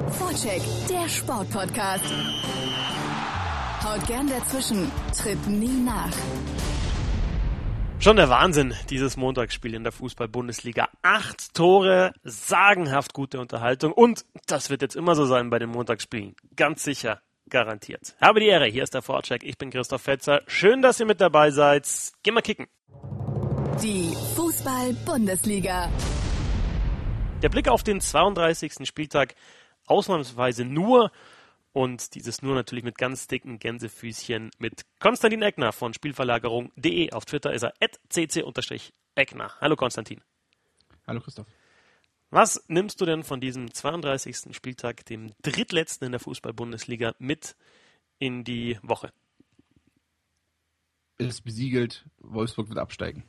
Vorcheck, der Sportpodcast. Haut gern dazwischen, tritt nie nach. Schon der Wahnsinn, dieses Montagsspiel in der Fußball-Bundesliga. 8 Tore, sagenhaft gute Unterhaltung und das wird jetzt immer so sein bei den Montagsspielen. Ganz sicher, garantiert. Habe die Ehre, hier ist der Vorcheck, ich bin Christoph Fetzer. Schön, dass ihr mit dabei seid. Geh mal kicken. Die Fußball-Bundesliga. Der Blick auf den 32. Spieltag ausnahmsweise nur und dieses nur natürlich mit ganz dicken Gänsefüßchen mit Konstantin Eckner von Spielverlagerung.de. Auf Twitter ist er @cc_Eckner. Hallo Konstantin. Hallo Christoph. Was nimmst du denn von diesem 32. Spieltag, dem drittletzten in der Fußball-Bundesliga, mit in die Woche? Es ist besiegelt, Wolfsburg wird absteigen.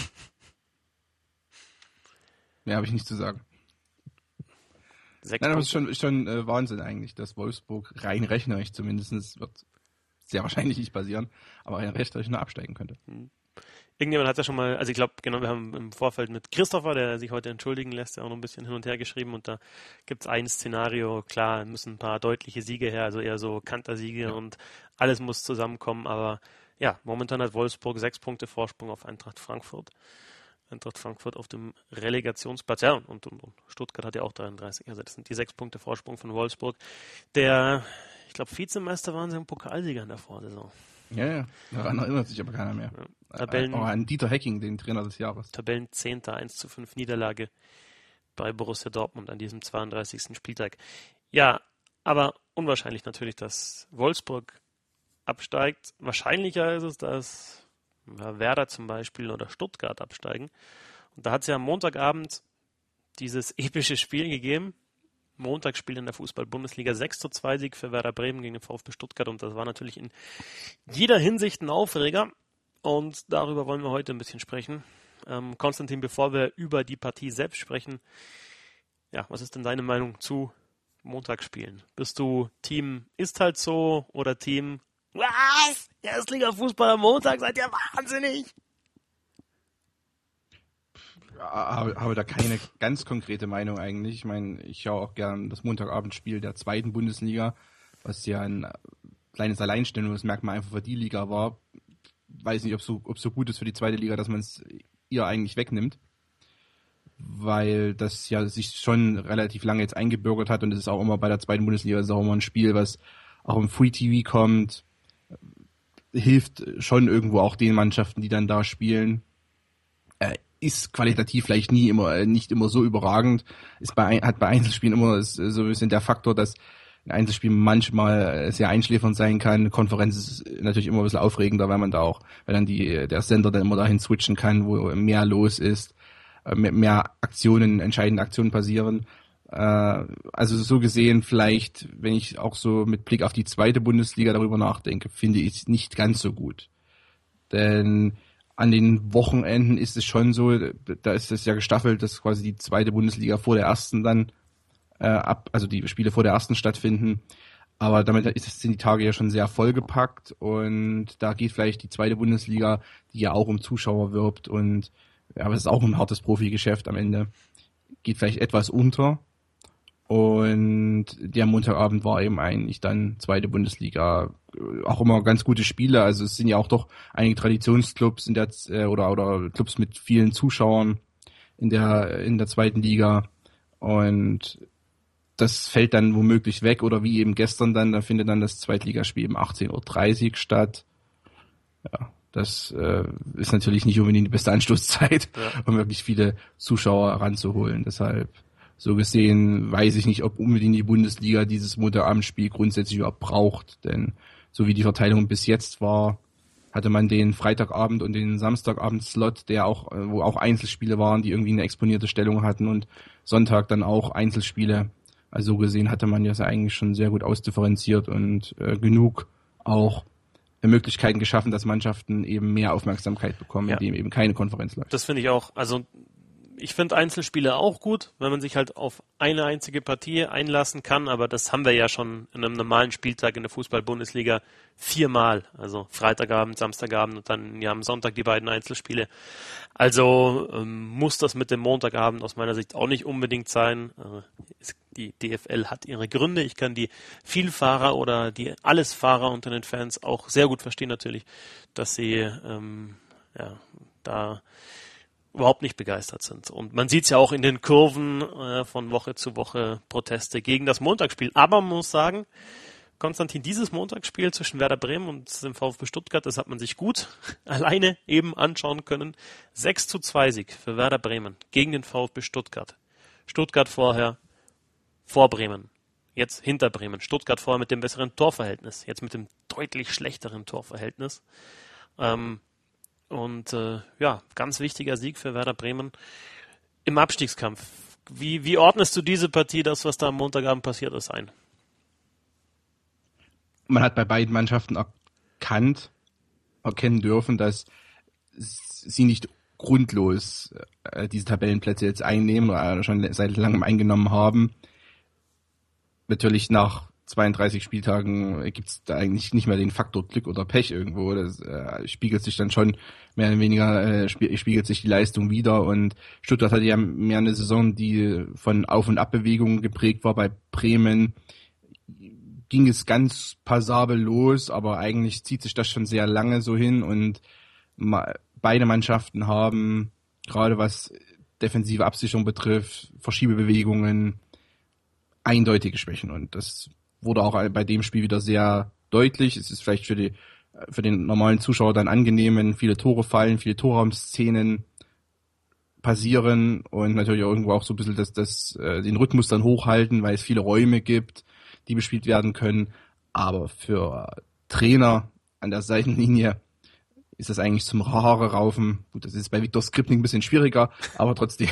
Mehr habe ich nicht zu sagen. Nein, aber es ist schon Wahnsinn eigentlich, dass Wolfsburg rein rechnerisch zumindest, wird sehr wahrscheinlich nicht passieren, aber rein rechnerisch nur absteigen könnte. Irgendjemand hat ja schon mal, also ich glaube, genau, wir haben im Vorfeld mit Christopher, der sich heute entschuldigen lässt, ja auch noch ein bisschen hin und her geschrieben und da gibt es ein Szenario, klar, müssen ein paar deutliche Siege her, also eher so Kantersiege und alles muss zusammenkommen, aber ja, momentan hat Wolfsburg 6 Punkte Vorsprung auf Eintracht Frankfurt. Eintracht Frankfurt auf dem Relegationsplatz, ja, und Stuttgart hat ja auch 33, also das sind die 6 Punkte Vorsprung von Wolfsburg. Ich glaube, Vizemeister waren sie im Pokalsieger in der Vorsaison. Ja, daran erinnert sich aber keiner mehr. Ja. Auch an Dieter Hecking, den Trainer des Jahres. Tabellenzehnter, 1:5 Niederlage bei Borussia Dortmund an diesem 32. Spieltag. Ja, aber unwahrscheinlich natürlich, dass Wolfsburg absteigt. Wahrscheinlicher ist es, dass Werder zum Beispiel oder Stuttgart absteigen. Und da hat es ja am Montagabend dieses epische Spiel gegeben. Montagsspiel in der Fußball-Bundesliga, 6:2 Sieg für Werder Bremen gegen den VfB Stuttgart. Und das war natürlich in jeder Hinsicht ein Aufreger. Und darüber wollen wir heute ein bisschen sprechen. Konstantin, bevor wir über die Partie selbst sprechen, ja, was ist denn deine Meinung zu Montagsspielen? Bist du Team ist halt so oder Team was? Erstliga-Fußball am Montag, seid ihr wahnsinnig? Habe da keine ganz konkrete Meinung eigentlich. Ich meine, ich schaue auch gern das Montagabendspiel der zweiten Bundesliga, was ja ein kleines Alleinstellungsmerkmal einfach für die Liga war. Weiß nicht, ob so gut ist für die zweite Liga, dass man es ihr eigentlich wegnimmt. Weil das ja sich schon relativ lange jetzt eingebürgert hat und es ist auch immer bei der zweiten Bundesliga, ist auch immer ein Spiel, was auch im Free TV kommt, hilft schon irgendwo auch den Mannschaften, die dann da spielen. Ist qualitativ vielleicht nicht immer so überragend. Hat bei Einzelspielen immer so ein bisschen der Faktor, dass ein Einzelspiel manchmal sehr einschläfernd sein kann. Konferenz ist natürlich immer ein bisschen aufregender, weil dann der Sender dann immer dahin switchen kann, wo mehr los ist, mehr entscheidende Aktionen passieren. Also so gesehen vielleicht, wenn ich auch so mit Blick auf die zweite Bundesliga darüber nachdenke, finde ich es nicht ganz so gut. Denn an den Wochenenden ist es schon so, da ist es ja gestaffelt, dass quasi die zweite Bundesliga vor der ersten dann also die Spiele vor der ersten stattfinden. Aber damit sind die Tage ja schon sehr vollgepackt und da geht vielleicht die zweite Bundesliga, die ja auch um Zuschauer wirbt und ja, aber es ist auch ein hartes Profigeschäft am Ende, geht vielleicht etwas unter. Und der Montagabend war eben eigentlich dann zweite Bundesliga, auch immer ganz gute Spiele. Also es sind ja auch doch einige Traditionsclubs oder Clubs mit vielen Zuschauern in der zweiten Liga. Und das fällt dann womöglich weg oder wie eben gestern da findet dann das Zweitligaspiel um 18:30 Uhr statt. Ja, das ist natürlich nicht unbedingt die beste Anstoßzeit, um wirklich viele Zuschauer ranzuholen. Deshalb so gesehen weiß ich nicht, ob unbedingt die Bundesliga dieses Montagabendspiel grundsätzlich überhaupt braucht, denn so wie die Verteilung bis jetzt war, hatte man den Freitagabend und den Samstagabend-Slot, wo auch Einzelspiele waren, die irgendwie eine exponierte Stellung hatten und Sonntag dann auch Einzelspiele. Also so gesehen hatte man das ja eigentlich schon sehr gut ausdifferenziert und genug auch Möglichkeiten geschaffen, dass Mannschaften eben mehr Aufmerksamkeit bekommen, indem eben keine Konferenz läuft. Das finde ich auch. Also ich finde Einzelspiele auch gut, wenn man sich halt auf eine einzige Partie einlassen kann, aber das haben wir ja schon in einem normalen Spieltag in der Fußball-Bundesliga 4-mal. Also Freitagabend, Samstagabend und dann am Sonntag die beiden Einzelspiele. Also muss das mit dem Montagabend aus meiner Sicht auch nicht unbedingt sein. Es Die DFL hat ihre Gründe. Ich kann die Vielfahrer oder die Allesfahrer unter den Fans auch sehr gut verstehen natürlich, dass sie da überhaupt nicht begeistert sind. Und man sieht es ja auch in den Kurven von Woche zu Woche Proteste gegen das Montagsspiel. Aber man muss sagen, Konstantin, dieses Montagsspiel zwischen Werder Bremen und dem VfB Stuttgart, das hat man sich gut alleine eben anschauen können. 6:2 Sieg für Werder Bremen gegen den VfB Stuttgart. Stuttgart vorher vor Bremen, jetzt hinter Bremen. Stuttgart vorher mit dem besseren Torverhältnis, jetzt mit dem deutlich schlechteren Torverhältnis. Ganz wichtiger Sieg für Werder Bremen im Abstiegskampf. Wie ordnest du diese Partie, das, was da am Montagabend passiert ist, ein? Man hat bei beiden Mannschaften erkennen dürfen, dass sie nicht grundlos diese Tabellenplätze jetzt einnehmen oder schon seit langem eingenommen haben. Natürlich nach 32 Spieltagen gibt es da eigentlich nicht mehr den Faktor Glück oder Pech irgendwo. Das spiegelt sich dann schon mehr oder weniger, spiegelt sich die Leistung wieder. Und Stuttgart hatte ja mehr eine Saison, die von Auf- und Abbewegungen geprägt war. Bei Bremen ging es ganz passabel los, aber eigentlich zieht sich das schon sehr lange so hin. Und beide Mannschaften haben, gerade was defensive Absicherung betrifft, Verschiebebewegungen, eindeutige Schwächen. Und das wurde auch bei dem Spiel wieder sehr deutlich. Es ist vielleicht für den normalen Zuschauer dann angenehm, wenn viele Tore fallen, viele Torraumszenen passieren und natürlich irgendwo auch so ein bisschen den Rhythmus dann hochhalten, weil es viele Räume gibt, die bespielt werden können. Aber für Trainer an der Seitenlinie ist das eigentlich zum Haare raufen. Gut, das ist bei Viktor Skripnik ein bisschen schwieriger, aber trotzdem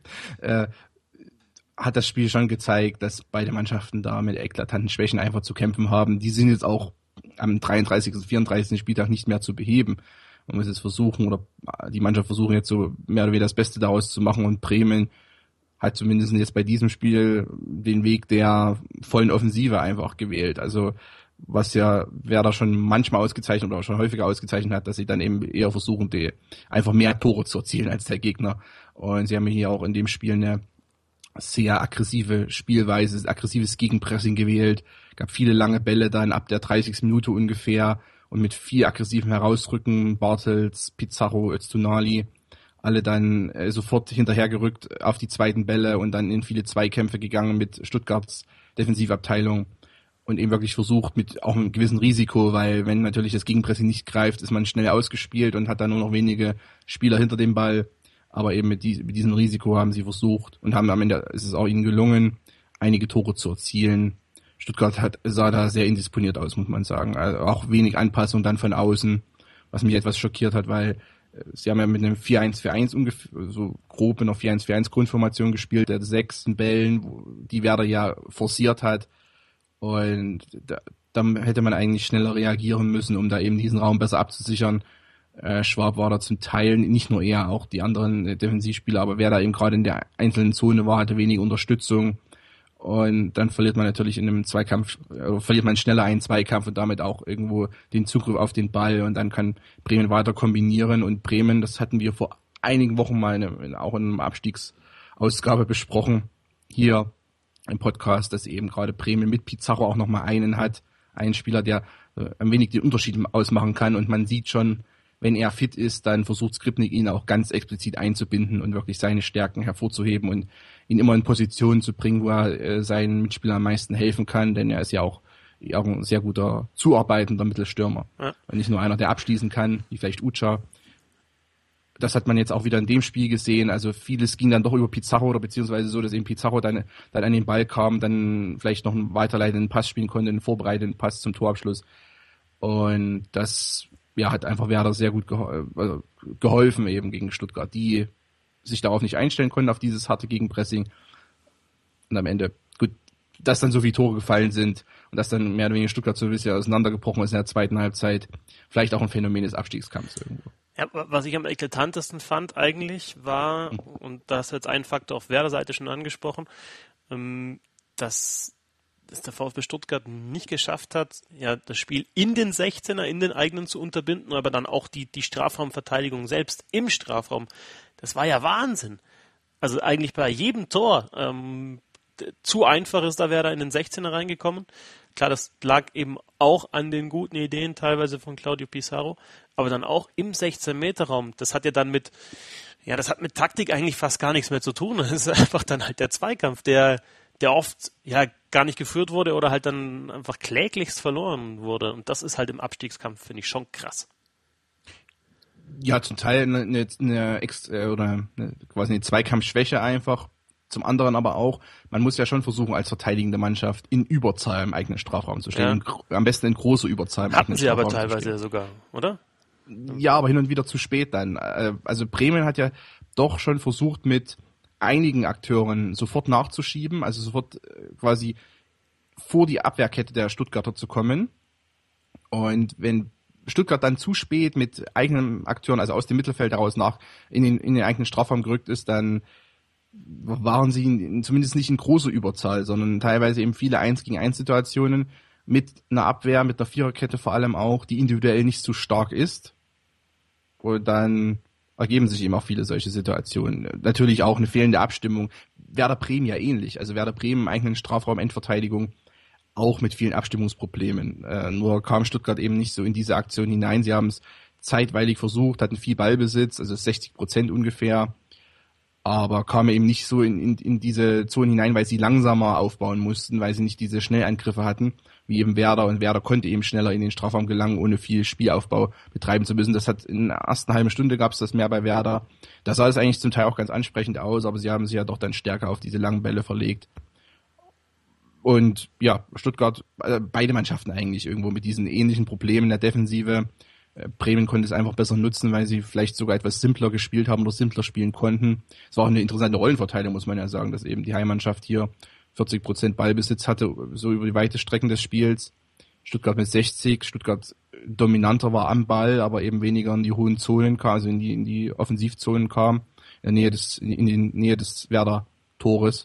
hat das Spiel schon gezeigt, dass beide Mannschaften da mit eklatanten Schwächen einfach zu kämpfen haben. Die sind jetzt auch am 33. und 34. Spieltag nicht mehr zu beheben. Man muss jetzt versuchen, oder die Mannschaft versuchen jetzt so mehr oder weniger das Beste daraus zu machen, und Bremen hat zumindest jetzt bei diesem Spiel den Weg der vollen Offensive einfach gewählt. Also was ja Werder schon manchmal ausgezeichnet oder schon häufiger ausgezeichnet hat, dass sie dann eben eher versuchen, einfach mehr Tore zu erzielen als der Gegner. Und sie haben hier auch in dem Spiel eine sehr aggressive Spielweise, aggressives Gegenpressing gewählt, gab viele lange Bälle dann ab der 30. Minute ungefähr und mit viel aggressivem Herausrücken, Bartels, Pizarro, Öztunali, alle dann sofort hinterhergerückt auf die zweiten Bälle und dann in viele Zweikämpfe gegangen mit Stuttgarts Defensivabteilung und eben wirklich versucht mit auch einem gewissen Risiko, weil wenn natürlich das Gegenpressing nicht greift, ist man schnell ausgespielt und hat dann nur noch wenige Spieler hinter dem Ball. Aber eben mit diesem Risiko haben sie versucht und haben am Ende, ist es auch ihnen gelungen, einige Tore zu erzielen. Stuttgart sah da sehr indisponiert aus, muss man sagen. Also auch wenig Anpassung dann von außen, was mich etwas schockiert hat, weil sie haben ja mit einem 4-1-4-1 ungefähr, so grob in einer 4-1-4-1 Grundformation gespielt, der 6 Bällen, die Werder ja forciert hat. Und da hätte man eigentlich schneller reagieren müssen, um da eben diesen Raum besser abzusichern. Schwab war da zum Teil, nicht nur er, auch die anderen Defensivspieler, aber wer da eben gerade in der einzelnen Zone war, hatte wenig Unterstützung und dann verliert man natürlich in einem Zweikampf, verliert man schneller einen Zweikampf und damit auch irgendwo den Zugriff auf den Ball und dann kann Bremen weiter kombinieren und Bremen, das hatten wir vor einigen Wochen mal auch in einer Abstiegsausgabe besprochen, hier im Podcast, dass eben gerade Bremen mit Pizarro auch nochmal einen Spieler, der ein wenig den Unterschied ausmachen kann und man sieht schon, wenn er fit ist, dann versucht Skripnik ihn auch ganz explizit einzubinden und wirklich seine Stärken hervorzuheben und ihn immer in Positionen zu bringen, wo er seinen Mitspielern am meisten helfen kann, denn er ist ja auch ein sehr guter zuarbeitender Mittelstürmer. Ja. Und nicht nur einer, der abschließen kann, wie vielleicht Ucha. Das hat man jetzt auch wieder in dem Spiel gesehen. Also vieles ging dann doch über Pizarro oder beziehungsweise so, dass eben Pizarro dann an den Ball kam, dann vielleicht noch einen weiterleitenden Pass spielen konnte, einen vorbereitenden Pass zum Torabschluss. Und das hat einfach Werder sehr gut geholfen eben gegen Stuttgart, die sich darauf nicht einstellen konnten, auf dieses harte Gegenpressing. Und am Ende, gut, dass dann so viele Tore gefallen sind und dass dann mehr oder weniger Stuttgart so ein bisschen auseinandergebrochen ist in der zweiten Halbzeit, vielleicht auch ein Phänomen des Abstiegskampfs irgendwo. Ja, was ich am eklatantesten fand eigentlich war, und da hast du jetzt einen Faktor auf Werder-Seite schon angesprochen, dass der VfB Stuttgart nicht geschafft hat, ja, das Spiel in den 16er, in den eigenen zu unterbinden, aber dann auch die Strafraumverteidigung selbst im Strafraum. Das war ja Wahnsinn. Also eigentlich bei jedem Tor, zu einfach ist da Werder in den 16er reingekommen. Klar, das lag eben auch an den guten Ideen teilweise von Claudio Pizarro, aber dann auch im 16-Meter-Raum. Das hat mit Taktik eigentlich fast gar nichts mehr zu tun. Das ist einfach dann halt der Zweikampf, der oft gar nicht geführt wurde oder halt dann einfach kläglichst verloren wurde. Und das ist halt im Abstiegskampf, finde ich, schon krass. Ja, zum Teil quasi eine Zweikampfschwäche einfach. Zum anderen aber auch, man muss ja schon versuchen, als verteidigende Mannschaft in Überzahl im eigenen Strafraum zu stehen. Ja. Am besten in großer Überzahl im eigenen Strafraum. Hatten sie aber teilweise sogar, oder? Ja, aber hin und wieder zu spät dann. Also Bremen hat ja doch schon versucht, mit einigen Akteuren sofort nachzuschieben, also sofort quasi vor die Abwehrkette der Stuttgarter zu kommen. Und wenn Stuttgart dann zu spät mit eigenen Akteuren, also aus dem Mittelfeld heraus in den eigenen Strafraum gerückt ist, dann waren sie zumindest nicht in großer Überzahl, sondern teilweise eben viele 1-gegen-1 Situationen mit einer Abwehr, mit einer Viererkette vor allem auch, die individuell nicht so stark ist. Und dann ergeben sich eben auch viele solche Situationen. Natürlich auch eine fehlende Abstimmung. Werder Bremen ja ähnlich. Also Werder Bremen im eigenen Strafraum, Endverteidigung, auch mit vielen Abstimmungsproblemen. Nur kam Stuttgart eben nicht so in diese Aktion hinein. Sie haben es zeitweilig versucht, hatten viel Ballbesitz, also 60% ungefähr, aber kamen eben nicht so in diese Zone hinein, weil sie langsamer aufbauen mussten, weil sie nicht diese Schnellangriffe hatten, wie eben Werder. Und Werder konnte eben schneller in den Strafraum gelangen, ohne viel Spielaufbau betreiben zu müssen. Das hat in der ersten halben Stunde gab es das mehr bei Werder. Da sah es eigentlich zum Teil auch ganz ansprechend aus, aber sie haben sich ja doch dann stärker auf diese langen Bälle verlegt. Und ja, Stuttgart, beide Mannschaften eigentlich irgendwo mit diesen ähnlichen Problemen in der Defensive. Bremen konnte es einfach besser nutzen, weil sie vielleicht sogar etwas simpler gespielt haben oder simpler spielen konnten. Es war auch eine interessante Rollenverteilung, muss man ja sagen, dass eben die Heimmannschaft hier 40% Ballbesitz hatte, so über die weite Strecken des Spiels. Stuttgart mit 60, Stuttgart dominanter war am Ball, aber eben weniger in die hohen Zonen kam, also in die Offensivzonen kam, in die Nähe des Werder Tores.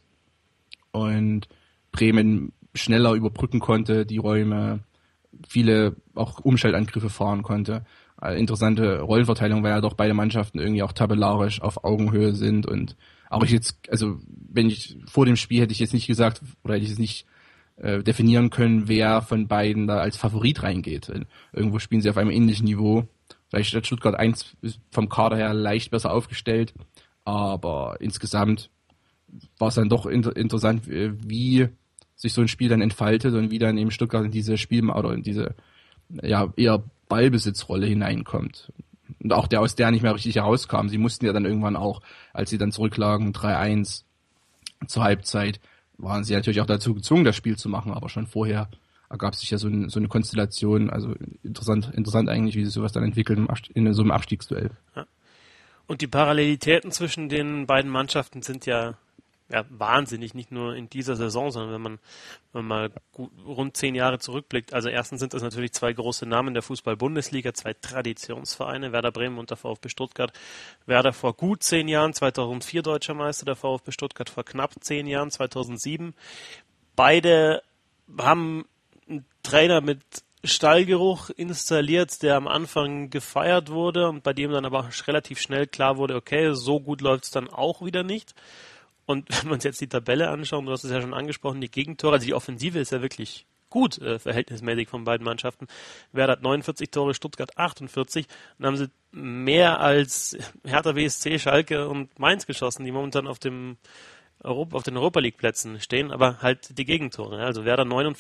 Und Bremen schneller überbrücken konnte, die Räume, viele auch Umschaltangriffe fahren konnte. Interessante Rollenverteilung, weil ja doch beide Mannschaften irgendwie auch tabellarisch auf Augenhöhe sind. Und auch wenn ich vor dem Spiel hätte ich jetzt nicht gesagt, oder hätte ich es nicht definieren können, wer von beiden da als Favorit reingeht. Irgendwo spielen sie auf einem ähnlichen Niveau. Vielleicht hat Stuttgart 1 vom Kader her leicht besser aufgestellt, aber insgesamt war es dann doch interessant, wie sich so ein Spiel dann entfaltet und wie dann eben Stuttgart in diese oder in diese eher Ballbesitzrolle hineinkommt. Und auch aus der nicht mehr richtig herauskam. Sie mussten ja dann irgendwann auch, als sie dann zurücklagen, 3-1 zur Halbzeit, waren sie natürlich auch dazu gezwungen, das Spiel zu machen, aber schon vorher ergab sich ja so eine Konstellation, also interessant eigentlich, wie sich sowas dann entwickelt in so einem Abstiegsduell. Ja. Und die Parallelitäten zwischen den beiden Mannschaften sind ja wahnsinnig, nicht nur in dieser Saison, sondern wenn man mal rund 10 Jahre zurückblickt. Also erstens sind das natürlich 2 große Namen der Fußball-Bundesliga, 2 Traditionsvereine, Werder Bremen und der VfB Stuttgart. Werder vor gut 10 Jahren, 2004 Deutscher Meister, der VfB Stuttgart vor knapp 10 Jahren, 2007. Beide haben einen Trainer mit Stallgeruch installiert, der am Anfang gefeiert wurde und bei dem dann aber relativ schnell klar wurde, okay, so gut läuft es dann auch wieder nicht. Und wenn wir uns jetzt die Tabelle anschauen, du hast es ja schon angesprochen, die Gegentore, also die Offensive ist ja wirklich gut, verhältnismäßig von beiden Mannschaften. Werder hat 49 Tore, Stuttgart 48. Dann haben sie mehr als Hertha BSC, Schalke und Mainz geschossen, die momentan auf den Europa-League-Plätzen stehen, aber halt die Gegentore. Also Werder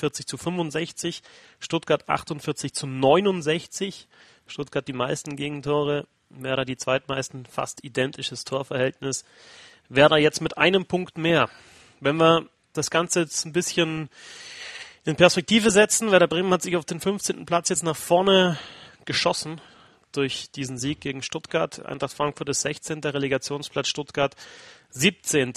49-65, Stuttgart 48-69, Stuttgart die meisten Gegentore, Werder die zweitmeisten, fast identisches Torverhältnis. Werder jetzt mit einem Punkt mehr. Wenn wir das Ganze jetzt ein bisschen in Perspektive setzen, Werder Bremen hat sich auf den 15. Platz jetzt nach vorne geschossen durch diesen Sieg gegen Stuttgart. Eintracht Frankfurt ist 16. Relegationsplatz, Stuttgart 17.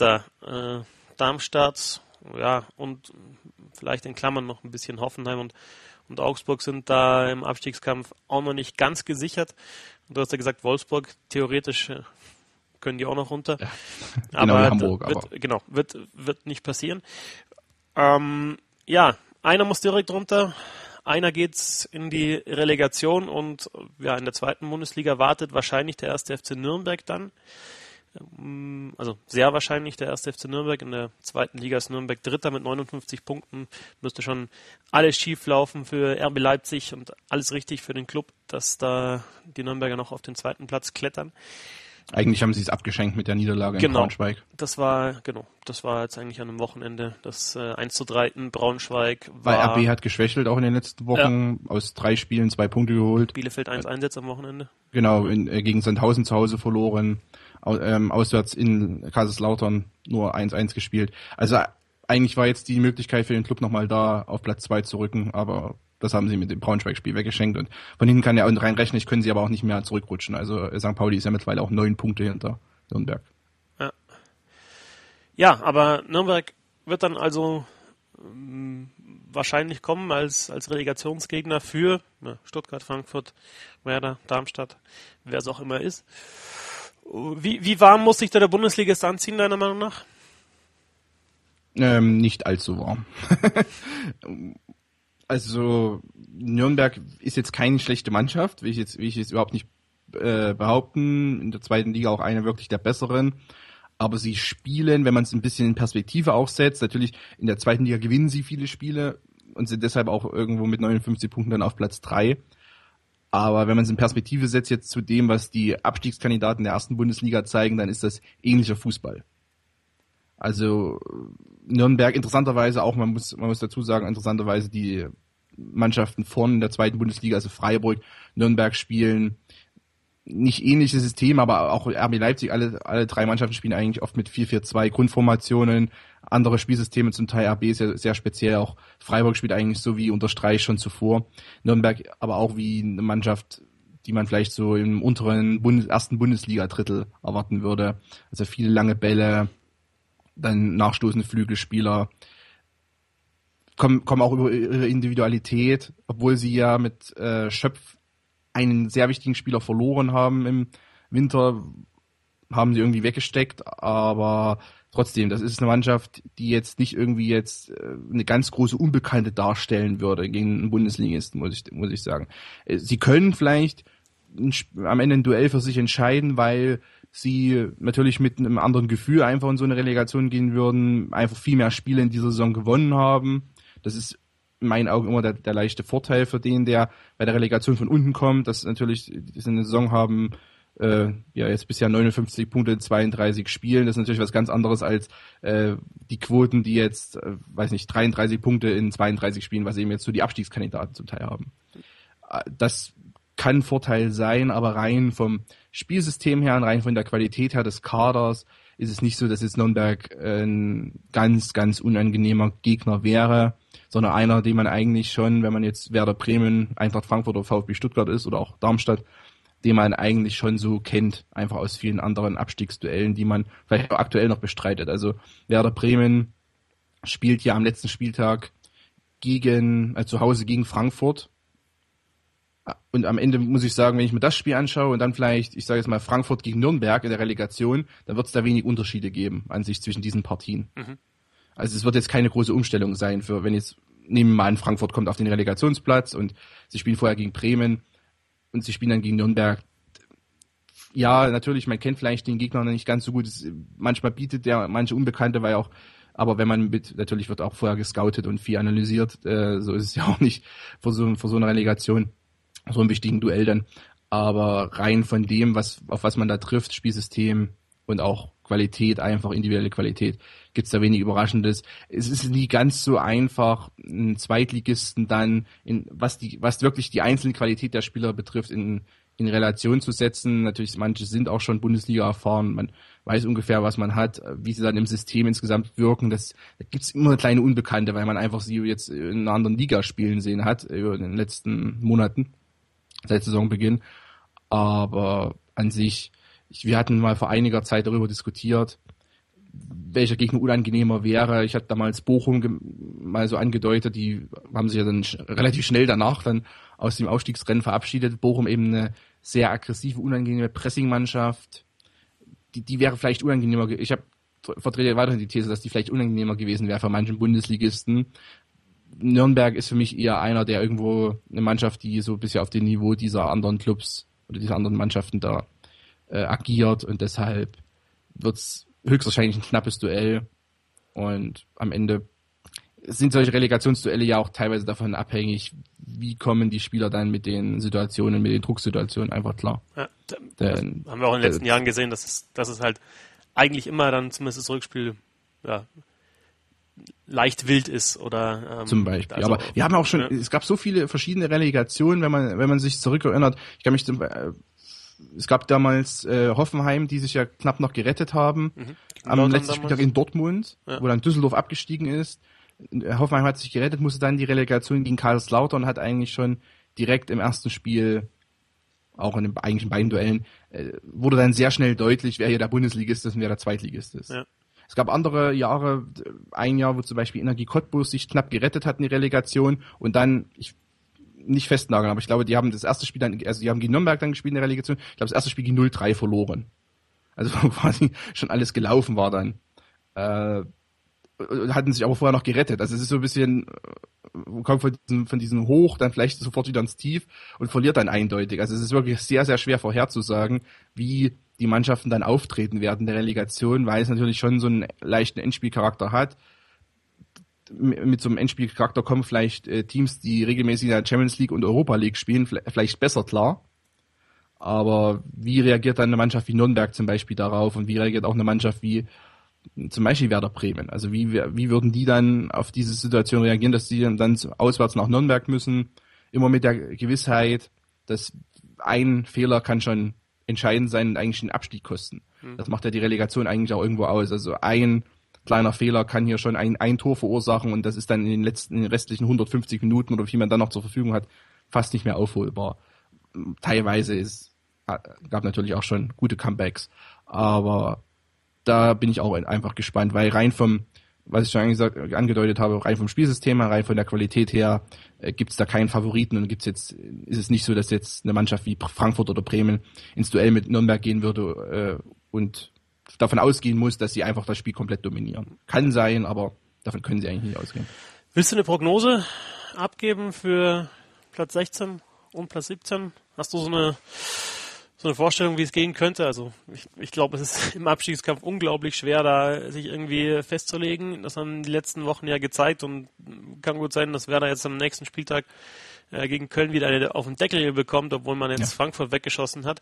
Darmstadt, und vielleicht in Klammern noch ein bisschen Hoffenheim und Augsburg sind da im Abstiegskampf auch noch nicht ganz gesichert. Und du hast ja gesagt, Wolfsburg theoretisch können die auch noch runter. Ja, genau, aber Hamburg. Wird nicht passieren. Einer muss direkt runter, einer geht's in die Relegation und in der zweiten Bundesliga wartet wahrscheinlich der 1. FC Nürnberg dann. Also sehr wahrscheinlich der 1. FC Nürnberg. In der zweiten Liga ist Nürnberg Dritter mit 59 Punkten. Müsste schon alles schief laufen für RB Leipzig und alles richtig für den Club, dass da die Nürnberger noch auf den zweiten Platz klettern. Eigentlich haben sie es abgeschenkt mit der Niederlage in Braunschweig. Das war jetzt eigentlich an einem Wochenende. Das 1:3 in Braunschweig war... Weil RB hat geschwächelt auch in den letzten Wochen, aus 3 Spielen 2 Punkte geholt. Bielefeld 1-1 jetzt am Wochenende. Genau, gegen Sandhausen zu Hause verloren. Auswärts in Kaiserslautern nur 1-1 gespielt. Also eigentlich war jetzt die Möglichkeit für den Club nochmal da auf Platz 2 zu rücken, aber das haben sie mit dem Braunschweig-Spiel weggeschenkt und von hinten kann ja rein rechnerisch können sie aber auch nicht mehr zurückrutschen. Also St. Pauli ist ja mittlerweile auch 9 Punkte hinter Nürnberg. Ja, aber Nürnberg wird dann also wahrscheinlich kommen als Relegationsgegner für Stuttgart, Frankfurt, Werder, Darmstadt, wer es auch immer ist. Wie warm muss sich da der Bundesligist anziehen, deiner Meinung nach? Nicht allzu warm. Also Nürnberg ist jetzt keine schlechte Mannschaft, will ich jetzt überhaupt nicht behaupten. In der zweiten Liga auch eine wirklich der besseren. Aber sie spielen, wenn man es ein bisschen in Perspektive auch setzt, natürlich in der zweiten Liga gewinnen sie viele Spiele und sind deshalb auch irgendwo mit 59 Punkten dann auf Platz 3. Aber wenn man es in Perspektive setzt jetzt zu dem, was die Abstiegskandidaten der ersten Bundesliga zeigen, dann ist das ähnlicher Fußball. Also Nürnberg interessanterweise auch, man muss dazu sagen, interessanterweise die Mannschaften vorne in der zweiten Bundesliga, also Freiburg, Nürnberg spielen nicht ähnliches System, aber auch RB Leipzig, alle 3 Mannschaften spielen eigentlich oft mit 4-4-2 Grundformationen, andere Spielsysteme, zum Teil RB ist ja sehr speziell, auch Freiburg spielt eigentlich so wie unter Streich schon zuvor, Nürnberg aber auch wie eine Mannschaft, die man vielleicht so im unteren ersten Bundesliga-Drittel erwarten würde, also viele lange Bälle, dann nachstoßende Flügelspieler, kommen auch über ihre Individualität, obwohl sie ja mit Schöpf einen sehr wichtigen Spieler verloren haben im Winter, haben sie irgendwie weggesteckt, aber trotzdem, das ist eine Mannschaft, die jetzt nicht irgendwie jetzt eine ganz große Unbekannte darstellen würde gegen einen Bundesligisten, muss ich sagen. Sie können vielleicht am Ende ein Duell für sich entscheiden, weil sie natürlich mit einem anderen Gefühl einfach in so eine Relegation gehen würden, einfach viel mehr Spiele in dieser Saison gewonnen haben. Das ist in meinen Augen immer der leichte Vorteil für den, der bei der Relegation von unten kommt, dass natürlich die eine Saison haben, jetzt bisher 59 Punkte in 32 Spielen. Das ist natürlich was ganz anderes als die Quoten, die jetzt, 33 Punkte in 32 Spielen, was eben jetzt so die Abstiegskandidaten zum Teil haben. Das kann ein Vorteil sein, aber rein vom Spielsystem her und rein von der Qualität her des Kaders ist es nicht so, dass jetzt Nürnberg ein ganz, ganz unangenehmer Gegner wäre, sondern einer, den man eigentlich schon, wenn man jetzt Werder Bremen, Eintracht Frankfurt oder VfB Stuttgart ist oder auch Darmstadt, den man eigentlich schon so kennt, einfach aus vielen anderen Abstiegsduellen, die man vielleicht auch aktuell noch bestreitet. Also Werder Bremen spielt ja am letzten Spieltag zu Hause gegen Frankfurt. Und am Ende muss ich sagen, wenn ich mir das Spiel anschaue und dann vielleicht, ich sage jetzt mal Frankfurt gegen Nürnberg in der Relegation, dann wird es da wenig Unterschiede geben an sich zwischen diesen Partien. Mhm. Also es wird jetzt keine große Umstellung sein für, wenn jetzt, nehmen wir mal an, Frankfurt kommt auf den Relegationsplatz und sie spielen vorher gegen Bremen und sie spielen dann gegen Nürnberg. Ja, natürlich, man kennt vielleicht den Gegner noch nicht ganz so gut. Manchmal bietet der manche Unbekannte, aber wenn man natürlich wird auch vorher gescoutet und viel analysiert, so ist es ja auch nicht vor so einer Relegation, so einem wichtigen Duell dann. Aber rein von dem, auf was man da trifft, Spielsystem und auch Qualität, einfach individuelle Qualität, gibt's da wenig Überraschendes. Es ist nie ganz so einfach, einen Zweitligisten dann, was wirklich die einzelne Qualität der Spieler betrifft, in Relation zu setzen. Natürlich, manche sind auch schon Bundesliga erfahren, man weiß ungefähr, was man hat, wie sie dann im System insgesamt wirken. Da gibt's immer kleine Unbekannte, weil man einfach sie jetzt in einer anderen Liga spielen sehen hat, über den letzten Monaten, seit Saisonbeginn. Aber an sich, wir hatten mal vor einiger Zeit darüber diskutiert, welcher Gegner unangenehmer wäre. Ich hatte damals Bochum mal so angedeutet, die haben sich ja dann relativ schnell danach dann aus dem Aufstiegsrennen verabschiedet. Bochum eben eine sehr aggressive, unangenehme Pressingmannschaft. Die wäre vielleicht unangenehmer. Ich vertrete weiterhin die These, dass die vielleicht unangenehmer gewesen wäre für manchen Bundesligisten. Nürnberg ist für mich eher einer, der irgendwo eine Mannschaft, die so bisher auf dem Niveau dieser anderen Clubs oder dieser anderen Mannschaften da agiert und deshalb wird's höchstwahrscheinlich ein knappes Duell. Und am Ende sind solche Relegationsduelle ja auch teilweise davon abhängig, wie kommen die Spieler dann mit den Situationen, mit den Drucksituationen einfach klar. Ja, haben wir auch in den letzten Jahren gesehen, dass es halt eigentlich immer dann zumindest das Rückspiel leicht wild ist oder zum Beispiel. Also, aber wir haben auch schon, es gab so viele verschiedene Relegationen, wenn man sich zurückerinnert. Ich kann mich es gab damals Hoffenheim, die sich ja knapp noch gerettet haben. Am letzten Spieltag in Dortmund, wo dann Düsseldorf abgestiegen ist. Hoffenheim hat sich gerettet, musste dann die Relegation gegen Kaiserslautern, hat eigentlich schon direkt im ersten Spiel, auch in den eigentlichen beiden Duellen, wurde dann sehr schnell deutlich, wer hier der Bundesligist ist und wer der Zweitligist ist. Ja. Es gab andere Jahre, ein Jahr, wo zum Beispiel Energie Cottbus sich knapp gerettet hat in die Relegation und dann, nicht festnageln, aber ich glaube, die haben das erste Spiel dann, also die haben gegen Nürnberg dann gespielt in der Relegation, ich glaube, das erste Spiel gegen 0-3 verloren. Also quasi schon alles gelaufen war dann. Hatten sich aber vorher noch gerettet. Also es ist so ein bisschen, kommt von diesem Hoch dann vielleicht sofort wieder ins Tief und verliert dann eindeutig. Also es ist wirklich sehr, sehr schwer vorherzusagen, wie die Mannschaften dann auftreten werden in der Relegation, weil es natürlich schon so einen leichten Endspielcharakter hat. Mit so einem Endspielcharakter kommen vielleicht Teams, die regelmäßig in der Champions League und Europa League spielen, vielleicht besser klar. Aber wie reagiert dann eine Mannschaft wie Nürnberg zum Beispiel darauf und wie reagiert auch eine Mannschaft wie zum Beispiel Werder Bremen? Also wie würden die dann auf diese Situation reagieren, dass die dann auswärts nach Nürnberg müssen, immer mit der Gewissheit, dass ein Fehler kann schon entscheidend sein und eigentlich den Abstieg kosten. Das macht ja die Relegation eigentlich auch irgendwo aus. Also ein kleiner Fehler kann hier schon ein Tor verursachen und das ist dann in den restlichen 150 Minuten oder wie viel man dann noch zur Verfügung hat, fast nicht mehr aufholbar. Teilweise gab natürlich auch schon gute Comebacks, aber da bin ich auch einfach gespannt, weil rein vom, was ich schon angedeutet habe, rein vom Spielsystem her, rein von der Qualität her, gibt es da keinen Favoriten und ist es nicht so, dass jetzt eine Mannschaft wie Frankfurt oder Bremen ins Duell mit Nürnberg gehen würde und davon ausgehen muss, dass sie einfach das Spiel komplett dominieren. Kann sein, aber davon können sie eigentlich nicht ausgehen. Willst du eine Prognose abgeben für Platz 16 und Platz 17? Hast du so eine Vorstellung, wie es gehen könnte? Also ich glaube, es ist im Abstiegskampf unglaublich schwer, da sich irgendwie festzulegen. Das haben die letzten Wochen ja gezeigt und kann gut sein, dass Werder jetzt am nächsten Spieltag gegen Köln wieder eine auf den Deckel bekommt, obwohl man jetzt Frankfurt weggeschossen hat.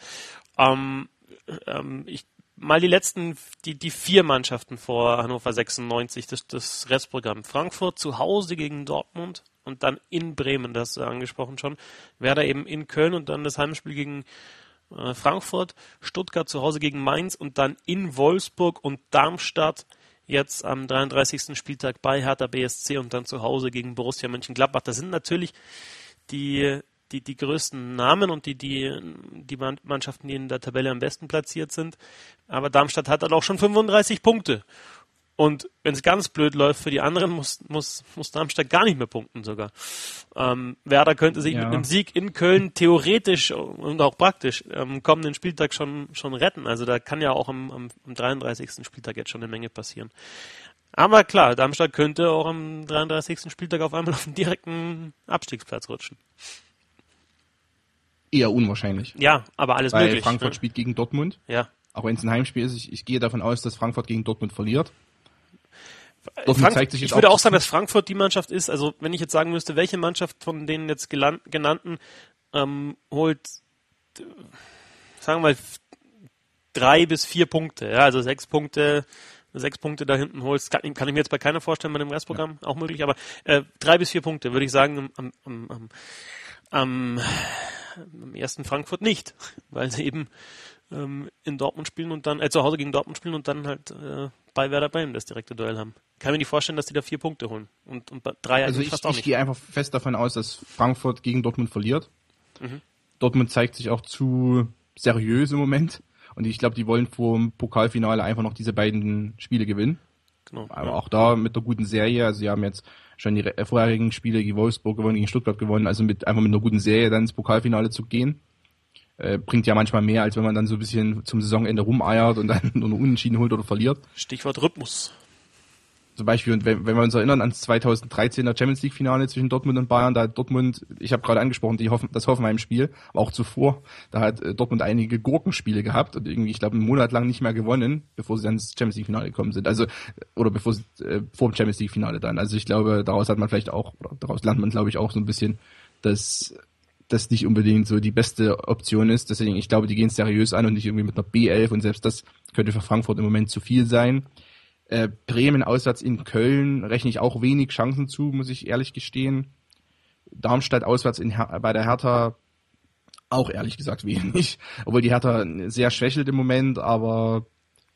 Mal die 4 Mannschaften vor Hannover 96, das Restprogramm. Frankfurt zu Hause gegen Dortmund und dann in Bremen, das hast du angesprochen schon. Werder eben in Köln und dann das Heimspiel gegen Frankfurt, Stuttgart zu Hause gegen Mainz und dann in Wolfsburg und Darmstadt jetzt am 33. Spieltag bei Hertha BSC und dann zu Hause gegen Borussia Mönchengladbach. Das sind natürlich die größten Namen und die Mannschaften, die in der Tabelle am besten platziert sind. Aber Darmstadt hat dann auch schon 35 Punkte. Und wenn es ganz blöd läuft für die anderen, muss Darmstadt gar nicht mehr punkten sogar. Werder könnte sich mit einem Sieg in Köln theoretisch und auch praktisch am kommenden Spieltag schon retten. Also da kann ja auch am 33. Spieltag jetzt schon eine Menge passieren. Aber klar, Darmstadt könnte auch am 33. Spieltag auf einmal auf den direkten Abstiegsplatz rutschen. Eher unwahrscheinlich. Ja, aber alles möglich. Weil Frankfurt spielt gegen Dortmund. Ja. Auch wenn es ein Heimspiel ist, ich gehe davon aus, dass Frankfurt gegen Dortmund verliert. Zeigt sich jetzt ich würde auch sagen, dass Frankfurt die Mannschaft ist, also wenn ich jetzt sagen müsste, welche Mannschaft von den jetzt genannten holt, sagen wir mal, 3 bis 4 Punkte, ja, also 6 Punkte da hinten holst, kann ich mir jetzt bei keiner vorstellen bei dem Restprogramm, auch möglich, aber 3 bis 4 Punkte würde ich sagen am ersten Frankfurt nicht, weil sie eben in Dortmund spielen und dann zu Hause gegen Dortmund spielen und dann halt bei Werder Bremen das direkte Duell haben. Kann mir nicht vorstellen, dass die da 4 Punkte holen und 3 also eigentlich fast auch nicht. Ich gehe einfach fest davon aus, dass Frankfurt gegen Dortmund verliert. Dortmund zeigt sich auch zu seriös im Moment und ich glaube, die wollen vor dem Pokalfinale einfach noch diese beiden Spiele gewinnen. Genau. Aber auch da mit einer guten Serie, also sie haben jetzt schon die vorherigen Spiele gegen Wolfsburg gewonnen, gegen Stuttgart gewonnen, also einfach mit einer guten Serie dann ins Pokalfinale zu gehen. Bringt ja manchmal mehr, als wenn man dann so ein bisschen zum Saisonende rumeiert und dann nur Unentschieden holt oder verliert. Stichwort Rhythmus. Zum Beispiel, und wenn wir uns erinnern ans 2013er Champions League Finale zwischen Dortmund und Bayern, da hat Dortmund, ich habe gerade angesprochen, das Hoffenheim-Spiel, aber auch zuvor, da hat Dortmund einige Gurkenspiele gehabt und irgendwie, ich glaube, einen Monat lang nicht mehr gewonnen, bevor sie ans Champions League Finale gekommen sind. Also, oder bevor sie, vor dem Champions League Finale dann. Also ich glaube, daraus lernt man, glaube ich, auch so ein bisschen, dass das nicht unbedingt so die beste Option ist. Deswegen, ich glaube, die gehen seriös an und nicht irgendwie mit einer B11 und selbst das könnte für Frankfurt im Moment zu viel sein. Bremen auswärts in Köln rechne ich auch wenig Chancen zu, muss ich ehrlich gestehen. Darmstadt auswärts bei der Hertha auch ehrlich gesagt wenig. Obwohl die Hertha sehr schwächelt im Moment, aber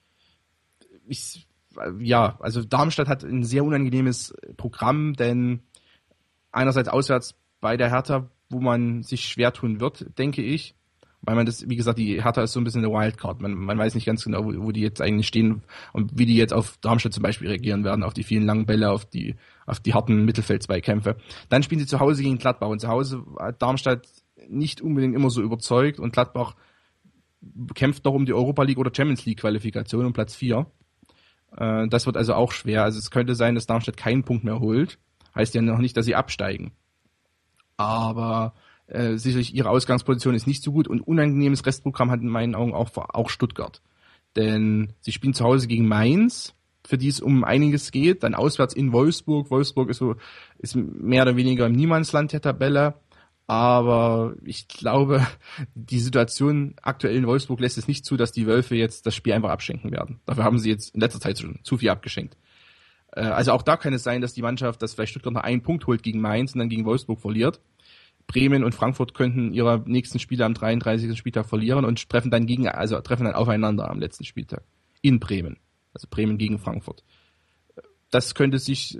also Darmstadt hat ein sehr unangenehmes Programm, denn einerseits auswärts bei der Hertha, wo man sich schwer tun wird, denke ich. Weil man das, wie gesagt, die Hertha ist so ein bisschen eine Wildcard. Man weiß nicht ganz genau, wo die jetzt eigentlich stehen und wie die jetzt auf Darmstadt zum Beispiel reagieren werden, auf die vielen langen Bälle, auf die harten Mittelfeldzweikämpfe. Dann spielen sie zu Hause gegen Gladbach und zu Hause hat Darmstadt nicht unbedingt immer so überzeugt und Gladbach kämpft noch um die Europa League oder Champions League Qualifikation um Platz 4. Das wird also auch schwer. Also es könnte sein, dass Darmstadt keinen Punkt mehr holt. Heißt ja noch nicht, dass sie absteigen. Aber sicherlich ihre Ausgangsposition ist nicht so gut und unangenehmes Restprogramm hat in meinen Augen auch Stuttgart. Denn sie spielen zu Hause gegen Mainz, für die es um einiges geht, dann auswärts in Wolfsburg. Wolfsburg ist mehr oder weniger im Niemandsland der Tabelle, aber ich glaube, die Situation aktuell in Wolfsburg lässt es nicht zu, dass die Wölfe jetzt das Spiel einfach abschenken werden. Dafür haben sie jetzt in letzter Zeit schon zu viel abgeschenkt. Also auch da kann es sein, dass die Mannschaft, dass vielleicht Stuttgart noch einen Punkt holt gegen Mainz und dann gegen Wolfsburg verliert. Bremen und Frankfurt könnten ihre nächsten Spiele am 33. Spieltag verlieren und treffen dann aufeinander am letzten Spieltag in Bremen. Also Bremen gegen Frankfurt. Das könnte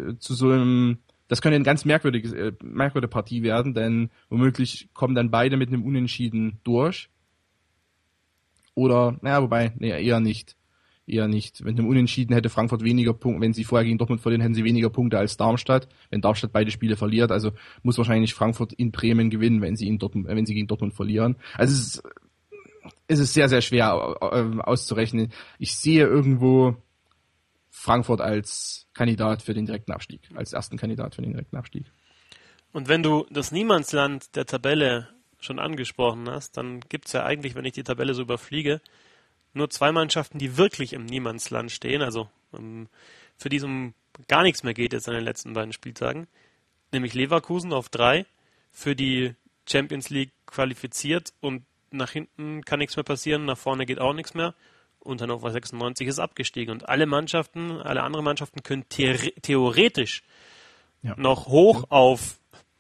eine ganz merkwürdige Partie werden, denn womöglich kommen dann beide mit einem Unentschieden durch. Oder, eher nicht. Eher nicht. Mit einem Unentschieden hätte Frankfurt weniger Punkte, wenn sie vorher gegen Dortmund verlieren, hätten sie weniger Punkte als Darmstadt. Wenn Darmstadt beide Spiele verliert, also muss wahrscheinlich Frankfurt in Bremen gewinnen, wenn sie gegen Dortmund verlieren. Also es ist sehr, sehr schwer auszurechnen. Ich sehe irgendwo Frankfurt als Kandidat für den direkten Abstieg, als ersten Kandidat für den direkten Abstieg. Und wenn du das Niemandsland der Tabelle schon angesprochen hast, dann gibt's ja eigentlich, wenn ich die Tabelle so überfliege, nur zwei Mannschaften, die wirklich im Niemandsland stehen, also für die es um gar nichts mehr geht jetzt an den letzten beiden Spieltagen, nämlich Leverkusen auf 3, für die Champions League qualifiziert und nach hinten kann nichts mehr passieren, nach vorne geht auch nichts mehr und Hannover 96 ist abgestiegen und alle anderen Mannschaften können theoretisch noch hoch auf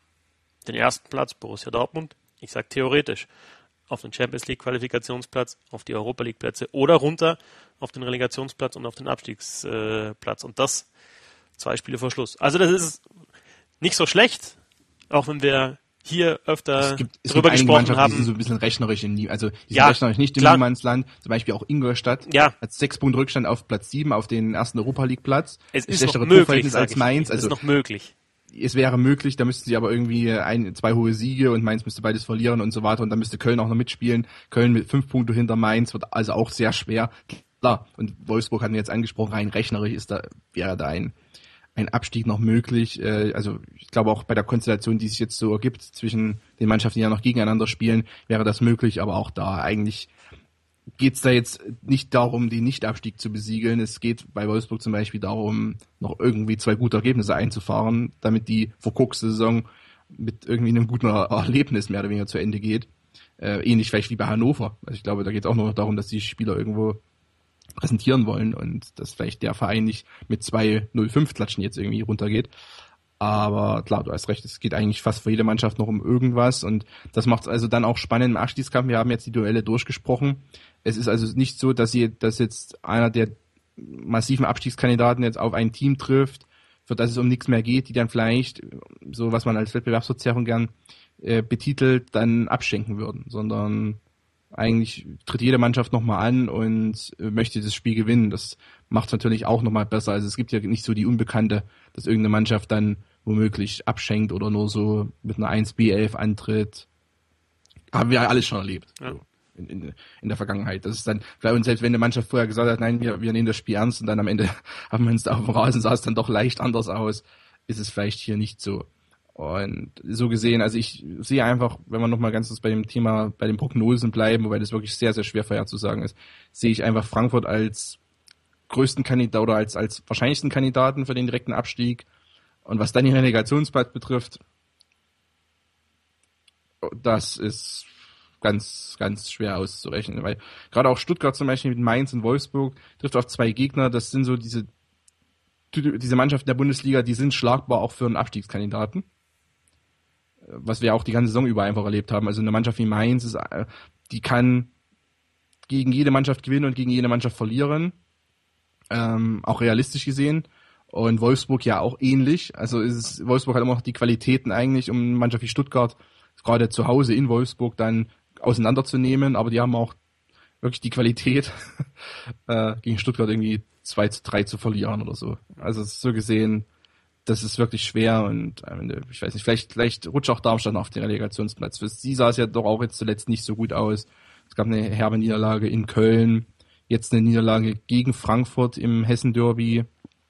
den ersten Platz, Borussia Dortmund, ich sage theoretisch, auf den Champions League Qualifikationsplatz, auf die Europa League Plätze oder runter auf den Relegationsplatz und auf den Abstiegsplatz. Und das 2 Spiele vor Schluss. Also das ist nicht so schlecht, auch wenn wir hier öfter drüber gesprochen haben. Die sind so ein bisschen rechnerisch rechnerisch nicht im Niemandsland. Zum Beispiel auch Ingolstadt hat 6 Punkte Rückstand auf Platz 7 auf den ersten Europa League Platz. Es ist noch möglich, als Mainz. Es ist noch möglich. Es wäre möglich, da müssten sie aber irgendwie 2 hohe Siege und Mainz müsste beides verlieren und so weiter und dann müsste Köln auch noch mitspielen. Köln mit 5 Punkte hinter Mainz wird also auch sehr schwer. Klar, und Wolfsburg hatten wir jetzt angesprochen, rein rechnerisch wäre da ein Abstieg noch möglich. Also ich glaube auch bei der Konstellation, die sich jetzt so ergibt zwischen den Mannschaften, die ja noch gegeneinander spielen, wäre das möglich, aber auch da eigentlich geht's da jetzt nicht darum, den Nicht-Abstieg zu besiegeln. Es geht bei Wolfsburg zum Beispiel darum, noch irgendwie 2 gute Ergebnisse einzufahren, damit die verkorkste Saison mit irgendwie einem guten Erlebnis mehr oder weniger zu Ende geht. Ähnlich vielleicht wie bei Hannover. Also ich glaube, da geht es auch noch darum, dass die Spieler irgendwo präsentieren wollen und dass vielleicht der Verein nicht mit 2-0-5 Klatschen jetzt irgendwie runtergeht. Aber klar, du hast recht, es geht eigentlich fast für jede Mannschaft noch um irgendwas und das macht es also dann auch spannend im Abstiegskampf. Wir haben jetzt die Duelle durchgesprochen. Es ist also nicht so, dass jetzt einer der massiven Abstiegskandidaten jetzt auf ein Team trifft, für das es um nichts mehr geht, die dann vielleicht, so was man als Wettbewerbsverzerrung gern betitelt, dann abschenken würden, sondern eigentlich tritt jede Mannschaft nochmal an und möchte das Spiel gewinnen. Das macht es natürlich auch nochmal besser. Also es gibt ja nicht so die Unbekannte, dass irgendeine Mannschaft dann womöglich abschenkt oder nur so mit einer 1B11 antritt. Haben wir ja alles schon erlebt. Ja. So in der Vergangenheit. Das ist dann, und selbst wenn eine Mannschaft vorher gesagt hat, nein, wir nehmen das Spiel ernst und dann am Ende haben wir uns da auf dem Rasen, sah es dann doch leicht anders aus, ist es vielleicht hier nicht so. Und so gesehen, also ich sehe einfach, wenn wir nochmal ganz kurz bei dem Thema, bei den Prognosen bleiben, wobei das wirklich sehr, sehr schwer vorherzusagen ist, sehe ich einfach Frankfurt als größten Kandidat oder als wahrscheinlichsten Kandidaten für den direkten Abstieg. Und was dann den Relegationsplatz betrifft, das ist ganz, ganz schwer auszurechnen, weil gerade auch Stuttgart zum Beispiel mit Mainz und Wolfsburg trifft auf zwei Gegner, das sind so diese Mannschaften der Bundesliga, die sind schlagbar auch für einen Abstiegskandidaten. Was wir auch die ganze Saison über einfach erlebt haben. Also eine Mannschaft wie Mainz, die kann gegen jede Mannschaft gewinnen und gegen jede Mannschaft verlieren. Auch realistisch gesehen. Und Wolfsburg ja auch ähnlich. Also Wolfsburg hat immer noch die Qualitäten eigentlich, um eine Mannschaft wie Stuttgart gerade zu Hause in Wolfsburg dann auseinanderzunehmen. Aber die haben auch wirklich die Qualität, gegen Stuttgart irgendwie 2-3 zu verlieren oder so. Also so gesehen, das ist wirklich schwer und ich weiß nicht, vielleicht rutscht auch Darmstadt auf den Relegationsplatz. Für sie sah es ja doch auch jetzt zuletzt nicht so gut aus. Es gab eine herbe Niederlage in Köln, jetzt eine Niederlage gegen Frankfurt im Hessen-Derby.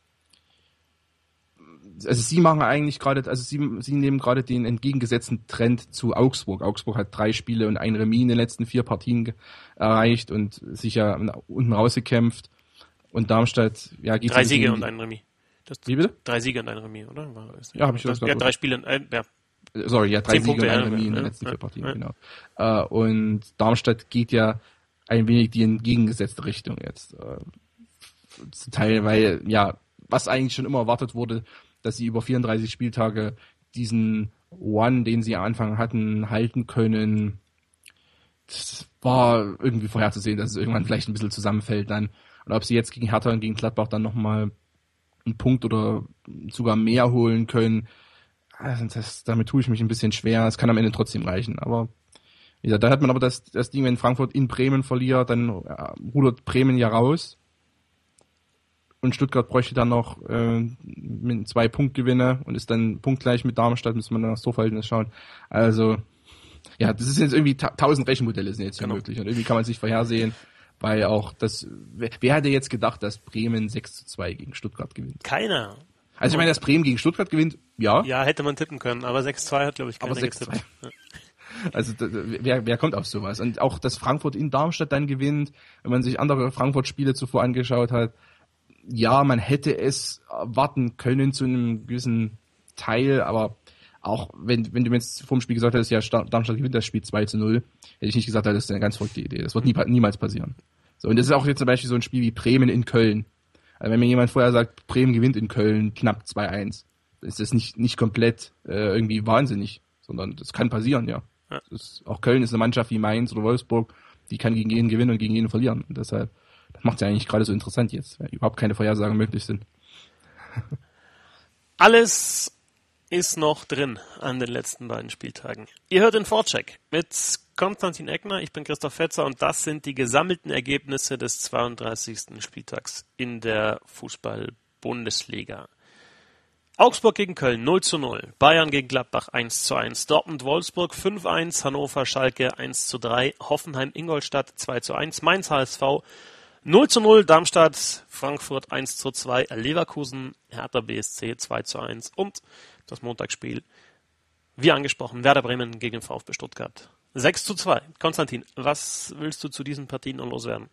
Also sie machen eigentlich gerade, also sie nehmen gerade den entgegengesetzten Trend zu Augsburg. Augsburg hat 3 Spiele und ein Remis in den letzten 4 Partien erreicht und sich ja unten rausgekämpft. Und Darmstadt, ja, geht 3 Siege und ein Remis. Wie bitte? 3 Siege und ein Remis, oder? Ja, habe ich schon gesagt. Ja, 3 Spiele, ja. Sorry, ja, 3 Siege Punkte, und ein Remis in den letzten 4 Partien, genau. Und Darmstadt geht ja ein wenig die entgegengesetzte Richtung jetzt. Zum Teil, weil, ja, was eigentlich schon immer erwartet wurde, dass sie über 34 Spieltage diesen One, den sie am Anfang hatten, halten können. Das war irgendwie vorherzusehen, dass es irgendwann vielleicht ein bisschen zusammenfällt dann. Und ob sie jetzt gegen Hertha und gegen Gladbach dann nochmal einen Punkt oder sogar mehr holen können, damit tue ich mich ein bisschen schwer. Es kann am Ende trotzdem reichen. Aber wie gesagt, da hat man aber das Ding, wenn Frankfurt in Bremen verliert, dann rudert Bremen ja raus. Und Stuttgart bräuchte dann noch mit 2 Punktgewinne und ist dann punktgleich mit Darmstadt, müssen wir dann das Torverhältnis schauen. Also, ja, das ist jetzt irgendwie 1000 Rechenmodelle sind jetzt hier möglich und irgendwie kann man sich vorhersehen, weil auch wer hätte jetzt gedacht, dass Bremen 6-2 gegen Stuttgart gewinnt? Keiner. Also ich meine, dass Bremen gegen Stuttgart gewinnt, ja. Ja, hätte man tippen können, aber 6-2 hat, glaube ich, keiner getippt. Ja. Also wer kommt auf sowas? Und auch, dass Frankfurt in Darmstadt dann gewinnt, wenn man sich andere Frankfurt-Spiele zuvor angeschaut hat, ja, man hätte es erwarten können zu einem gewissen Teil, aber auch wenn du mir jetzt vor dem Spiel gesagt hättest, ja, Darmstadt gewinnt das Spiel 2-0, hätte ich nicht gesagt, das ist eine ganz verrückte Idee. Das wird niemals passieren. So, und das ist auch jetzt zum Beispiel so ein Spiel wie Bremen in Köln. Also wenn mir jemand vorher sagt, Bremen gewinnt in Köln knapp 2-1, dann ist das nicht komplett irgendwie wahnsinnig, sondern das kann passieren, ja. Auch Köln ist eine Mannschaft wie Mainz oder Wolfsburg, die kann gegen jeden gewinnen und gegen jeden verlieren. Und deshalb, das macht es ja eigentlich gerade so interessant jetzt, weil überhaupt keine Vorhersagen möglich sind. Alles ist noch drin an den letzten beiden Spieltagen. Ihr hört den Vorcheck mit Konstantin Eckner, ich bin Christoph Fetzer und das sind die gesammelten Ergebnisse des 32. Spieltags in der Fußball-Bundesliga. Augsburg gegen Köln 0-0, Bayern gegen Gladbach 1-1, Dortmund-Wolfsburg 5-1, Hannover-Schalke 1-3, Hoffenheim-Ingolstadt 2-1, Mainz-HSV 0-0, Darmstadt-Frankfurt 1-2, Leverkusen, Hertha BSC 2-1 und das Montagsspiel, wie angesprochen, Werder Bremen gegen den VfB Stuttgart 6-2. Konstantin, was willst du zu diesen Partien noch loswerden?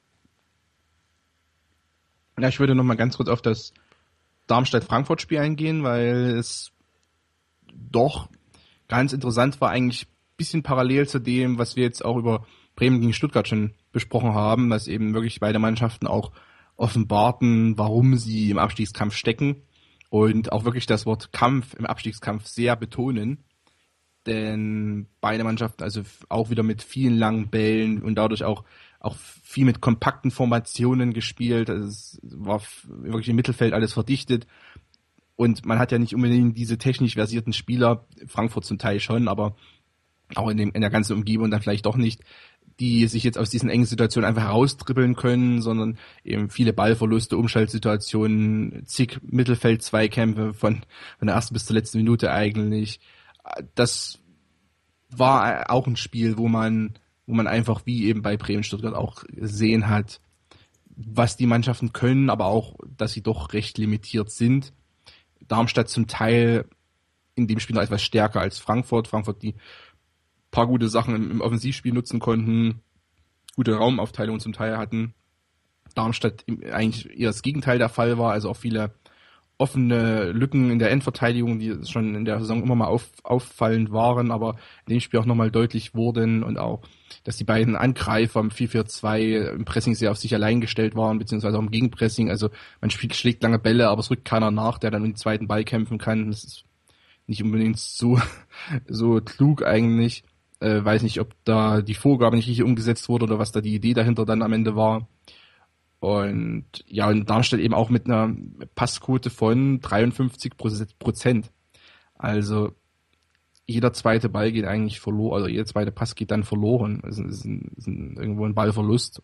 Ja, ich würde noch mal ganz kurz auf das Darmstadt-Frankfurt-Spiel eingehen, weil es doch ganz interessant war, eigentlich ein bisschen parallel zu dem, was wir jetzt auch über Bremen gegen Stuttgart schon besprochen haben, dass eben wirklich beide Mannschaften auch offenbarten, warum sie im Abstiegskampf stecken und auch wirklich das Wort Kampf im Abstiegskampf sehr betonen, denn beide Mannschaften also auch wieder mit vielen langen Bällen und dadurch auch viel mit kompakten Formationen gespielt. Also es war wirklich im Mittelfeld alles verdichtet. Und man hat ja nicht unbedingt diese technisch versierten Spieler, Frankfurt zum Teil schon, aber auch in der ganzen Umgebung dann vielleicht doch nicht, die sich jetzt aus diesen engen Situationen einfach heraustribbeln können, sondern eben viele Ballverluste, Umschaltsituationen, zig Mittelfeld-Zweikämpfe von der ersten bis zur letzten Minute eigentlich. Das war auch ein Spiel, wo man wo man einfach wie eben bei Bremen Stuttgart auch gesehen hat, was die Mannschaften können, aber auch, dass sie doch recht limitiert sind. Darmstadt zum Teil in dem Spiel noch etwas stärker als Frankfurt. Frankfurt, die paar gute Sachen im Offensivspiel nutzen konnten, gute Raumaufteilung zum Teil hatten. Darmstadt eigentlich eher das Gegenteil der Fall war, also auch viele offene Lücken in der Endverteidigung, die schon in der Saison immer mal auffallend waren, aber in dem Spiel auch nochmal deutlich wurden und auch, dass die beiden Angreifer im 4-4-2 im Pressing sehr auf sich allein gestellt waren, beziehungsweise auch im Gegenpressing, also man schlägt lange Bälle, aber es rückt keiner nach, der dann um den zweiten Ball kämpfen kann. Das ist nicht unbedingt so klug eigentlich. Weiß nicht, ob da die Vorgabe nicht richtig umgesetzt wurde oder was da die Idee dahinter dann am Ende war. Und ja, und Darmstadt eben auch mit einer Passquote von 53%. Also jeder zweite Ball geht eigentlich verloren, also jeder zweite Pass geht dann verloren. Also ist irgendwo ein Ballverlust.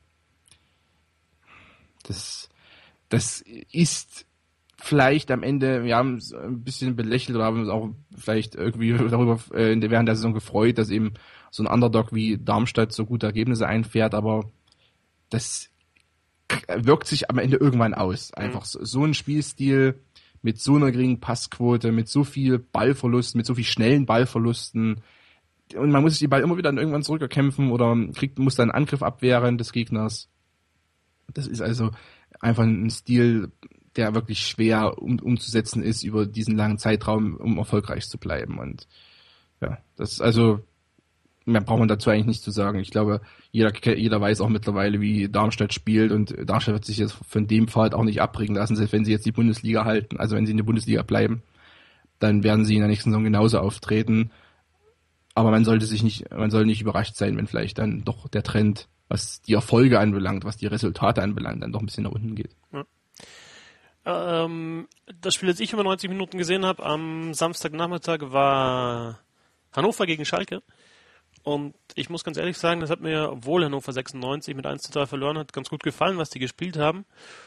Das ist vielleicht am Ende, wir haben es ein bisschen belächelt oder haben uns auch vielleicht irgendwie darüber während der Saison gefreut, dass eben so ein Underdog wie Darmstadt so gute Ergebnisse einfährt, aber das wirkt sich am Ende irgendwann aus. Einfach so ein Spielstil mit so einer geringen Passquote, mit so viel Ballverlust, mit so viel schnellen Ballverlusten und man muss sich die Ball immer wieder irgendwann zurückerkämpfen oder muss dann einen Angriff abwehren des Gegners. Das ist also einfach ein Stil, der wirklich schwer umzusetzen ist über diesen langen Zeitraum, um erfolgreich zu bleiben. Und ja, das ist also, mehr braucht man dazu eigentlich nicht zu sagen. Ich glaube, jeder weiß auch mittlerweile, wie Darmstadt spielt und Darmstadt wird sich jetzt von dem Pfad auch nicht abbringen lassen, selbst wenn sie jetzt die Bundesliga halten. Also wenn sie in der Bundesliga bleiben, dann werden sie in der nächsten Saison genauso auftreten. Aber man soll nicht überrascht sein, wenn vielleicht dann doch der Trend, was die Erfolge anbelangt, was die Resultate anbelangt, dann doch ein bisschen nach unten geht. Ja. Das Spiel, das ich über 90 Minuten gesehen habe, am Samstagnachmittag war Hannover gegen Schalke. Und ich muss ganz ehrlich sagen, das hat mir, obwohl Hannover 96 mit 1:3 verloren hat, ganz gut gefallen, was die gespielt haben.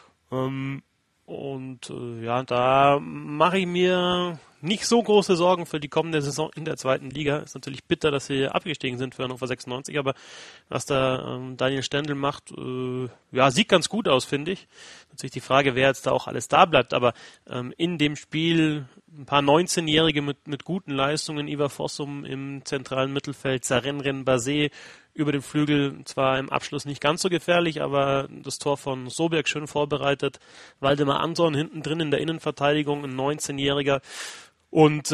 Ja, da mache ich mir nicht so große Sorgen für die kommende Saison in der zweiten Liga. Ist natürlich bitter, dass sie abgestiegen sind für Hannover 96, aber was da Daniel Stendl macht, sieht ganz gut aus, finde ich. Natürlich die Frage, wer jetzt da auch alles da bleibt, aber in dem Spiel ein paar 19-Jährige mit guten Leistungen, Ivar Fossum im zentralen Mittelfeld, Sarenren Basé über den Flügel, zwar im Abschluss nicht ganz so gefährlich, aber das Tor von Soberg schön vorbereitet, Waldemar Anton hinten drin in der Innenverteidigung, ein 19-Jähriger und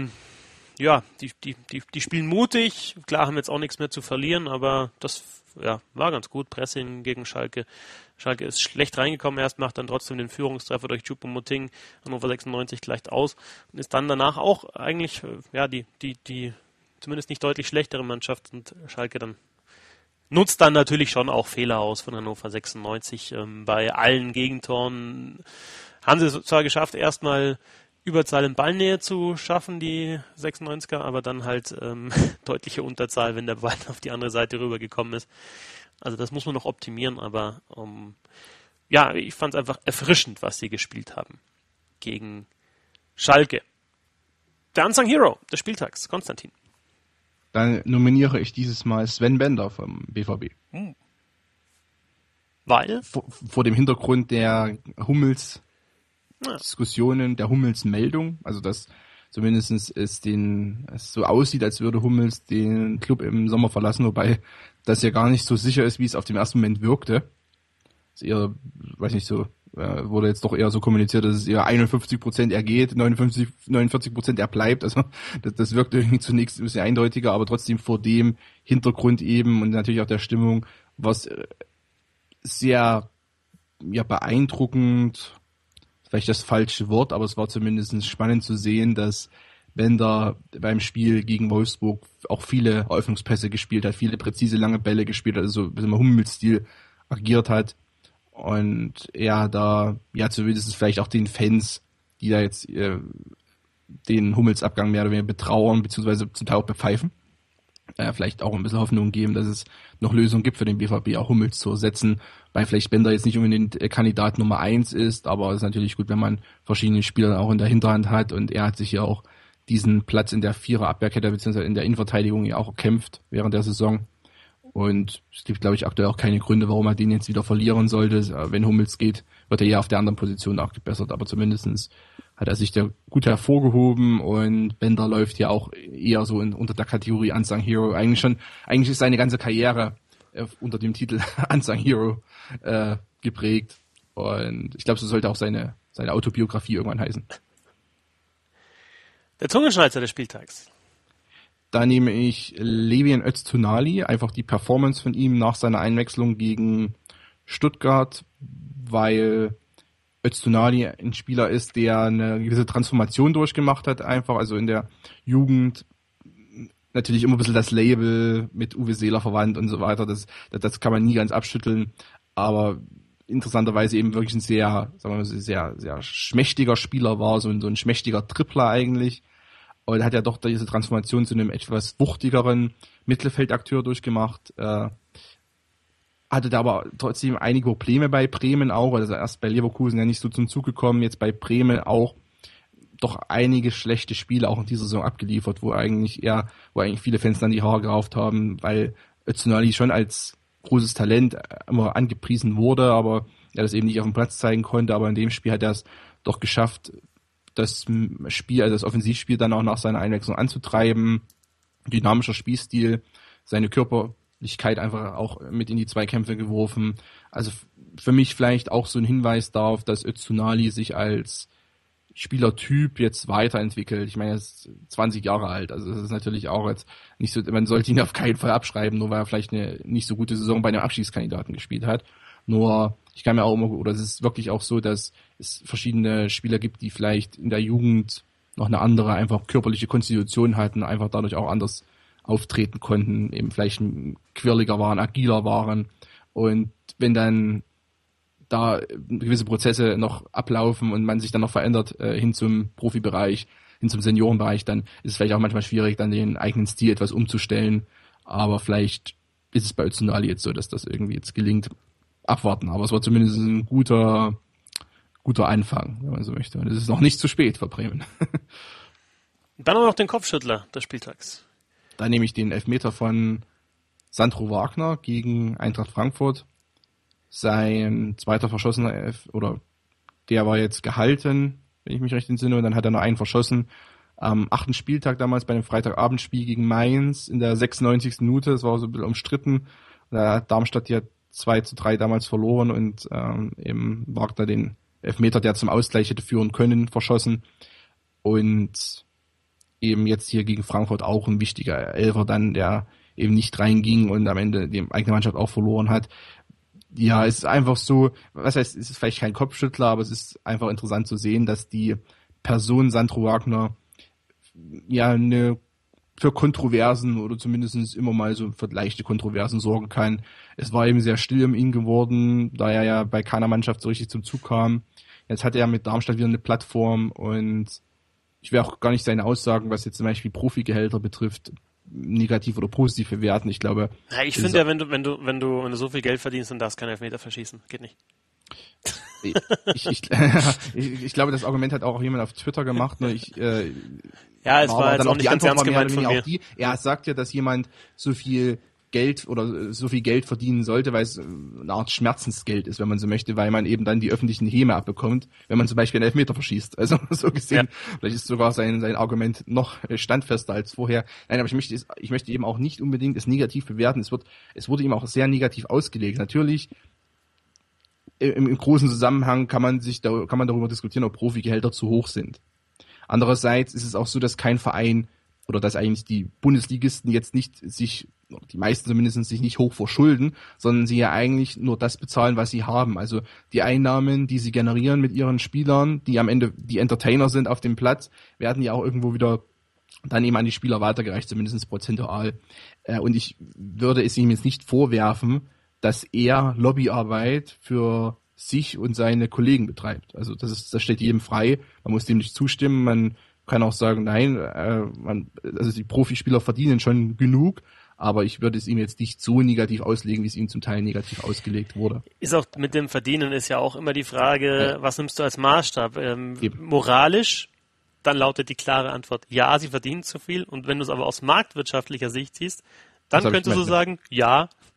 die spielen mutig, klar haben jetzt auch nichts mehr zu verlieren, aber das war ganz gut, Pressing gegen Schalke. Schalke ist schlecht reingekommen, erst macht dann trotzdem den Führungstreffer durch Choupo-Moting, Hannover 96 gleicht aus und ist dann danach auch eigentlich die zumindest nicht deutlich schlechtere Mannschaft und Schalke dann nutzt dann natürlich schon auch Fehler aus von Hannover 96. Bei allen Gegentoren haben sie es zwar geschafft, erstmal Überzahl in Ballnähe zu schaffen, die 96er, aber dann halt deutliche Unterzahl, wenn der Ball auf die andere Seite rübergekommen ist. Also das muss man noch optimieren, aber ich fand es einfach erfrischend, was sie gespielt haben gegen Schalke. Der Unsung Hero des Spieltags, Konstantin. Dann nominiere ich dieses Mal Sven Bender vom BVB. Weil? Vor dem Hintergrund der Hummels-Diskussionen, der Hummels-Meldung, also dass zumindest es so aussieht, als würde Hummels den Club im Sommer verlassen, wobei das ja gar nicht so sicher ist, wie es auf den ersten Moment wirkte. Ist eher, weiß nicht so, wurde jetzt doch eher so kommuniziert, dass es eher 51% er geht, 49% er bleibt. Also das wirkt irgendwie zunächst ein bisschen eindeutiger, aber trotzdem vor dem Hintergrund eben und natürlich auch der Stimmung war es sehr beeindruckend, vielleicht das falsche Wort, aber es war zumindest spannend zu sehen, dass Bender beim Spiel gegen Wolfsburg auch viele Eröffnungspässe gespielt hat, viele präzise lange Bälle gespielt hat, also im Hummels-Stil agiert hat. Und er da, zumindest vielleicht auch den Fans, die da jetzt den Hummels-Abgang mehr oder weniger betrauern, beziehungsweise zum Teil auch bepfeifen, vielleicht auch ein bisschen Hoffnung geben, dass es noch Lösungen gibt für den BVB, auch Hummels zu ersetzen, weil vielleicht Bender jetzt nicht unbedingt Kandidat Nummer 1 ist, aber es ist natürlich gut, wenn man verschiedene Spieler auch in der Hinterhand hat und er hat sich ja auch diesen Platz in der Vierer-Abwehrkette beziehungsweise in der Innenverteidigung ja auch erkämpft während der Saison. Und es gibt, glaube ich, aktuell auch keine Gründe, warum er den jetzt wieder verlieren sollte. Wenn Hummels geht, wird er ja auf der anderen Position auch gebessert. Aber zumindestens hat er sich da gut hervorgehoben und Bender läuft ja auch eher so unter der Kategorie Unsung Hero. Eigentlich ist seine ganze Karriere unter dem Titel Unsung Hero geprägt. Und ich glaube, so sollte auch seine Autobiografie irgendwann heißen. Der Zungenschnalzer des Spieltags. Da nehme ich Levin Öztunali, einfach die Performance von ihm nach seiner Einwechslung gegen Stuttgart, weil Öztunali ein Spieler ist, der eine gewisse Transformation durchgemacht hat, einfach, also in der Jugend natürlich immer ein bisschen das Label mit Uwe Seeler verwandt und so weiter, das kann man nie ganz abschütteln, aber interessanterweise eben wirklich ein sehr, sagen wir mal, sehr, sehr schmächtiger Spieler war, so ein schmächtiger Tripler eigentlich. Und hat ja doch diese Transformation zu einem etwas wuchtigeren Mittelfeldakteur durchgemacht. Hatte da aber trotzdem einige Probleme bei Bremen auch. Also erst bei Leverkusen ja nicht so zum Zug gekommen, jetzt bei Bremen auch doch einige schlechte Spiele auch in dieser Saison abgeliefert, wo eigentlich viele Fans dann die Haare gerauft haben, weil Öztunali schon als großes Talent immer angepriesen wurde, aber er das eben nicht auf dem Platz zeigen konnte. Aber in dem Spiel hat er es doch geschafft, das Spiel, also das Offensivspiel dann auch nach seiner Einwechslung anzutreiben, dynamischer Spielstil, seine Körperlichkeit einfach auch mit in die Zweikämpfe geworfen. Also für mich vielleicht auch so ein Hinweis darauf, dass Öztunali sich als Spielertyp jetzt weiterentwickelt. Ich meine, er ist 20 Jahre alt, also das ist natürlich auch jetzt nicht so, man sollte ihn auf keinen Fall abschreiben, nur weil er vielleicht eine nicht so gute Saison bei einem Abstiegskandidaten gespielt hat. Nur, ich kann mir auch immer, oder es ist wirklich auch so, dass es verschiedene Spieler gibt, die vielleicht in der Jugend noch eine andere, einfach körperliche Konstitution hatten, einfach dadurch auch anders auftreten konnten, eben vielleicht quirliger waren, agiler waren. Und wenn dann da gewisse Prozesse noch ablaufen und man sich dann noch verändert hin zum Profibereich, hin zum Seniorenbereich, dann ist es vielleicht auch manchmal schwierig, dann den eigenen Stil etwas umzustellen. Aber vielleicht ist es bei Öztunali jetzt so, dass das irgendwie jetzt gelingt. Abwarten, aber es war zumindest ein guter Anfang, wenn man so möchte. Und es ist noch nicht zu spät für Bremen. Dann noch den Kopfschüttler des Spieltags. Da nehme ich den Elfmeter von Sandro Wagner gegen Eintracht Frankfurt. Sein zweiter verschossener der war jetzt gehalten, wenn ich mich recht entsinne, und dann hat er noch einen verschossen. Am 8. Spieltag damals bei dem Freitagabendspiel gegen Mainz in der 96. Minute, das war so ein bisschen umstritten. Da hat Darmstadt ja 2-3 damals verloren und eben Wagner den Elfmeter, der zum Ausgleich hätte führen können, verschossen. Und eben jetzt hier gegen Frankfurt auch ein wichtiger Elfer dann, der eben nicht reinging und am Ende die eigene Mannschaft auch verloren hat. Ja, es ist einfach so, was heißt, es ist vielleicht kein Kopfschüttler, aber es ist einfach interessant zu sehen, dass die Person Sandro Wagner ja für Kontroversen oder zumindest immer mal so für leichte Kontroversen sorgen kann. Es war eben sehr still um ihn geworden, da er ja bei keiner Mannschaft so richtig zum Zug kam. Jetzt hat er mit Darmstadt wieder eine Plattform und ich will auch gar nicht seine Aussagen, was jetzt zum Beispiel Profigehälter betrifft, negativ oder positiv bewerten. Ich glaube, ja, ich finde ja, wenn du so viel Geld verdienst, dann darfst du keinen Elfmeter verschießen. Geht nicht. Ich glaube, das Argument hat auch jemand auf Twitter gemacht. Nur es war jetzt auch nicht ganz ernst gemeint von mir. Er sagt ja, dass jemand so viel Geld verdienen sollte, weil es eine Art Schmerzensgeld ist, wenn man so möchte, weil man eben dann die öffentlichen Häme abbekommt, wenn man zum Beispiel einen Elfmeter verschießt. Also so gesehen, vielleicht ist sogar sein Argument noch standfester als vorher. Nein, aber ich möchte eben auch nicht unbedingt es negativ bewerten. Es wurde ihm auch sehr negativ ausgelegt. Natürlich, im großen Zusammenhang kann man darüber diskutieren, ob Profigehälter zu hoch sind. Andererseits ist es auch so, dass kein Verein oder dass eigentlich die Bundesligisten jetzt nicht die meisten zumindest sich nicht hoch verschulden, sondern sie ja eigentlich nur das bezahlen, was sie haben. Also die Einnahmen, die sie generieren mit ihren Spielern, die am Ende die Entertainer sind auf dem Platz, werden ja auch irgendwo wieder dann eben an die Spieler weitergereicht, zumindest prozentual. Und ich würde es ihm jetzt nicht vorwerfen, dass er Lobbyarbeit für sich und seine Kollegen betreibt. Also das steht jedem frei. Man muss dem nicht zustimmen. Man kann auch sagen, nein, also die Profispieler verdienen schon genug, aber ich würde es ihm jetzt nicht so negativ auslegen, wie es ihm zum Teil negativ ausgelegt wurde. Ist auch mit dem Verdienen ist ja auch immer die Frage, was nimmst du als Maßstab? Moralisch, dann lautet die klare Antwort, ja, sie verdienen zu viel. Und wenn du es aber aus marktwirtschaftlicher Sicht siehst, dann könntest du sagen, ja,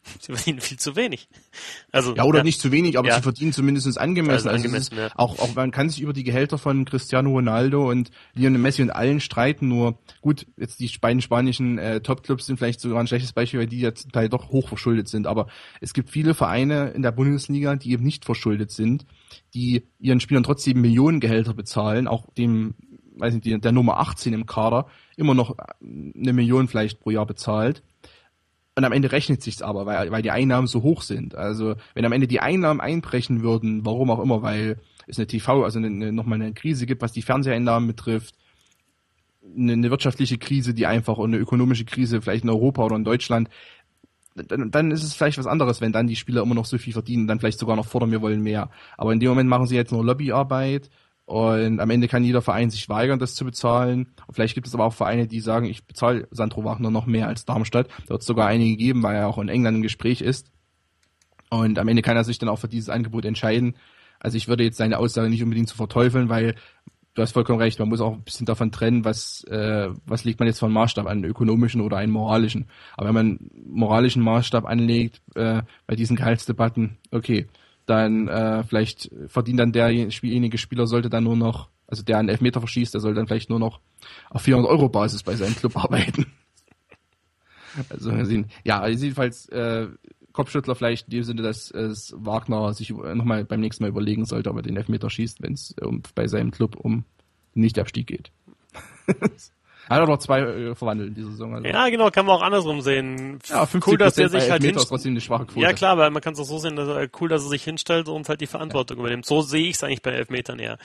Sie verdienen viel zu wenig. Also, ja, oder nicht zu wenig, aber ja. sie verdienen zumindest angemessen. Also angemessen, ja. Auch man kann sich über die Gehälter von Cristiano Ronaldo und Lionel Messi und allen streiten, nur gut, jetzt die beiden spanischen Topclubs sind vielleicht sogar ein schlechtes Beispiel, weil die ja zum Teil doch hochverschuldet sind, aber es gibt viele Vereine in der Bundesliga, die eben nicht verschuldet sind, die ihren Spielern trotzdem Millionengehälter bezahlen, auch dem, weiß nicht, der Nummer 18 im Kader immer noch 1 Million vielleicht pro Jahr bezahlt. Und am Ende rechnet sich's aber, weil die Einnahmen so hoch sind. Also wenn am Ende die Einnahmen einbrechen würden, warum auch immer, weil es nochmal eine Krise gibt, was die Fernseheinnahmen betrifft, eine wirtschaftliche Krise, die einfach, und eine ökonomische Krise vielleicht in Europa oder in Deutschland, dann ist es vielleicht was anderes, wenn dann die Spieler immer noch so viel verdienen, dann vielleicht sogar noch fordern, wir wollen mehr. Aber in dem Moment machen sie jetzt nur Lobbyarbeit. Und am Ende kann jeder Verein sich weigern, das zu bezahlen. Und vielleicht gibt es aber auch Vereine, die sagen, ich bezahle Sandro Wagner noch mehr als Darmstadt. Da wird es sogar einige geben, weil er auch in England im Gespräch ist. Und am Ende kann er sich dann auch für dieses Angebot entscheiden. Also ich würde jetzt seine Aussage nicht unbedingt zu verteufeln, weil du hast vollkommen recht, man muss auch ein bisschen davon trennen, was legt man jetzt für einen Maßstab an, einen ökonomischen oder einen moralischen. Aber wenn man einen moralischen Maßstab anlegt bei diesen Gehaltsdebatten, okay, dann vielleicht verdient dann derjenige Spieler sollte dann nur noch, also der einen Elfmeter verschießt, der soll dann vielleicht nur noch auf 400 € Basis bei seinem Club arbeiten. Also ja, jedenfalls Kopfschüttler vielleicht in dem Sinne, dass Wagner sich nochmal beim nächsten Mal überlegen sollte, ob er den Elfmeter schießt, wenn es bei seinem Club um den Nichtabstieg geht. Hat er noch 2 verwandelt in dieser Saison. Also. Ja, genau, kann man auch andersrum sehen. Ja, 50% cool, dass er sich halt Elfmeter ist trotzdem eine schwache Quote. Ja klar, aber man kann es auch so sehen, dass cool, dass er sich hinstellt und halt die Verantwortung übernimmt. So sehe ich es eigentlich bei Elfmetern eher.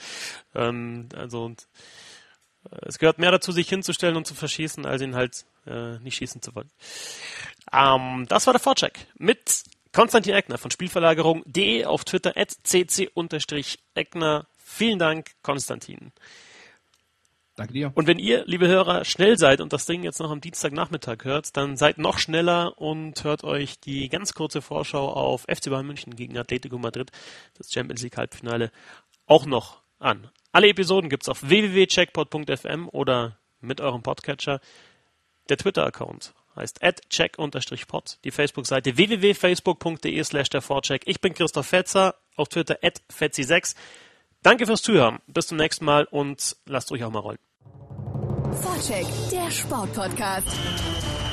Es gehört mehr dazu, sich hinzustellen und zu verschießen, als ihn halt nicht schießen zu wollen. Das war der Vorcheck mit Konstantin Eckner von Spielverlagerung.de, auf Twitter @cc_Eckner. Vielen Dank, Konstantin. Danke dir. Und wenn ihr, liebe Hörer, schnell seid und das Ding jetzt noch am Dienstagnachmittag hört, dann seid noch schneller und hört euch die ganz kurze Vorschau auf FC Bayern München gegen Atletico Madrid, das Champions League Halbfinale, auch noch an. Alle Episoden gibt's auf www.checkpot.fm oder mit eurem Podcatcher. Der Twitter-Account heißt @check_pod, die Facebook-Seite www.facebook.de/dervorcheck. Ich bin Christoph Fetzer, auf Twitter @fetzi6. Danke fürs Zuhören. Bis zum nächsten Mal und lasst euch auch mal rollen. Vorcheck, der Sportpodcast.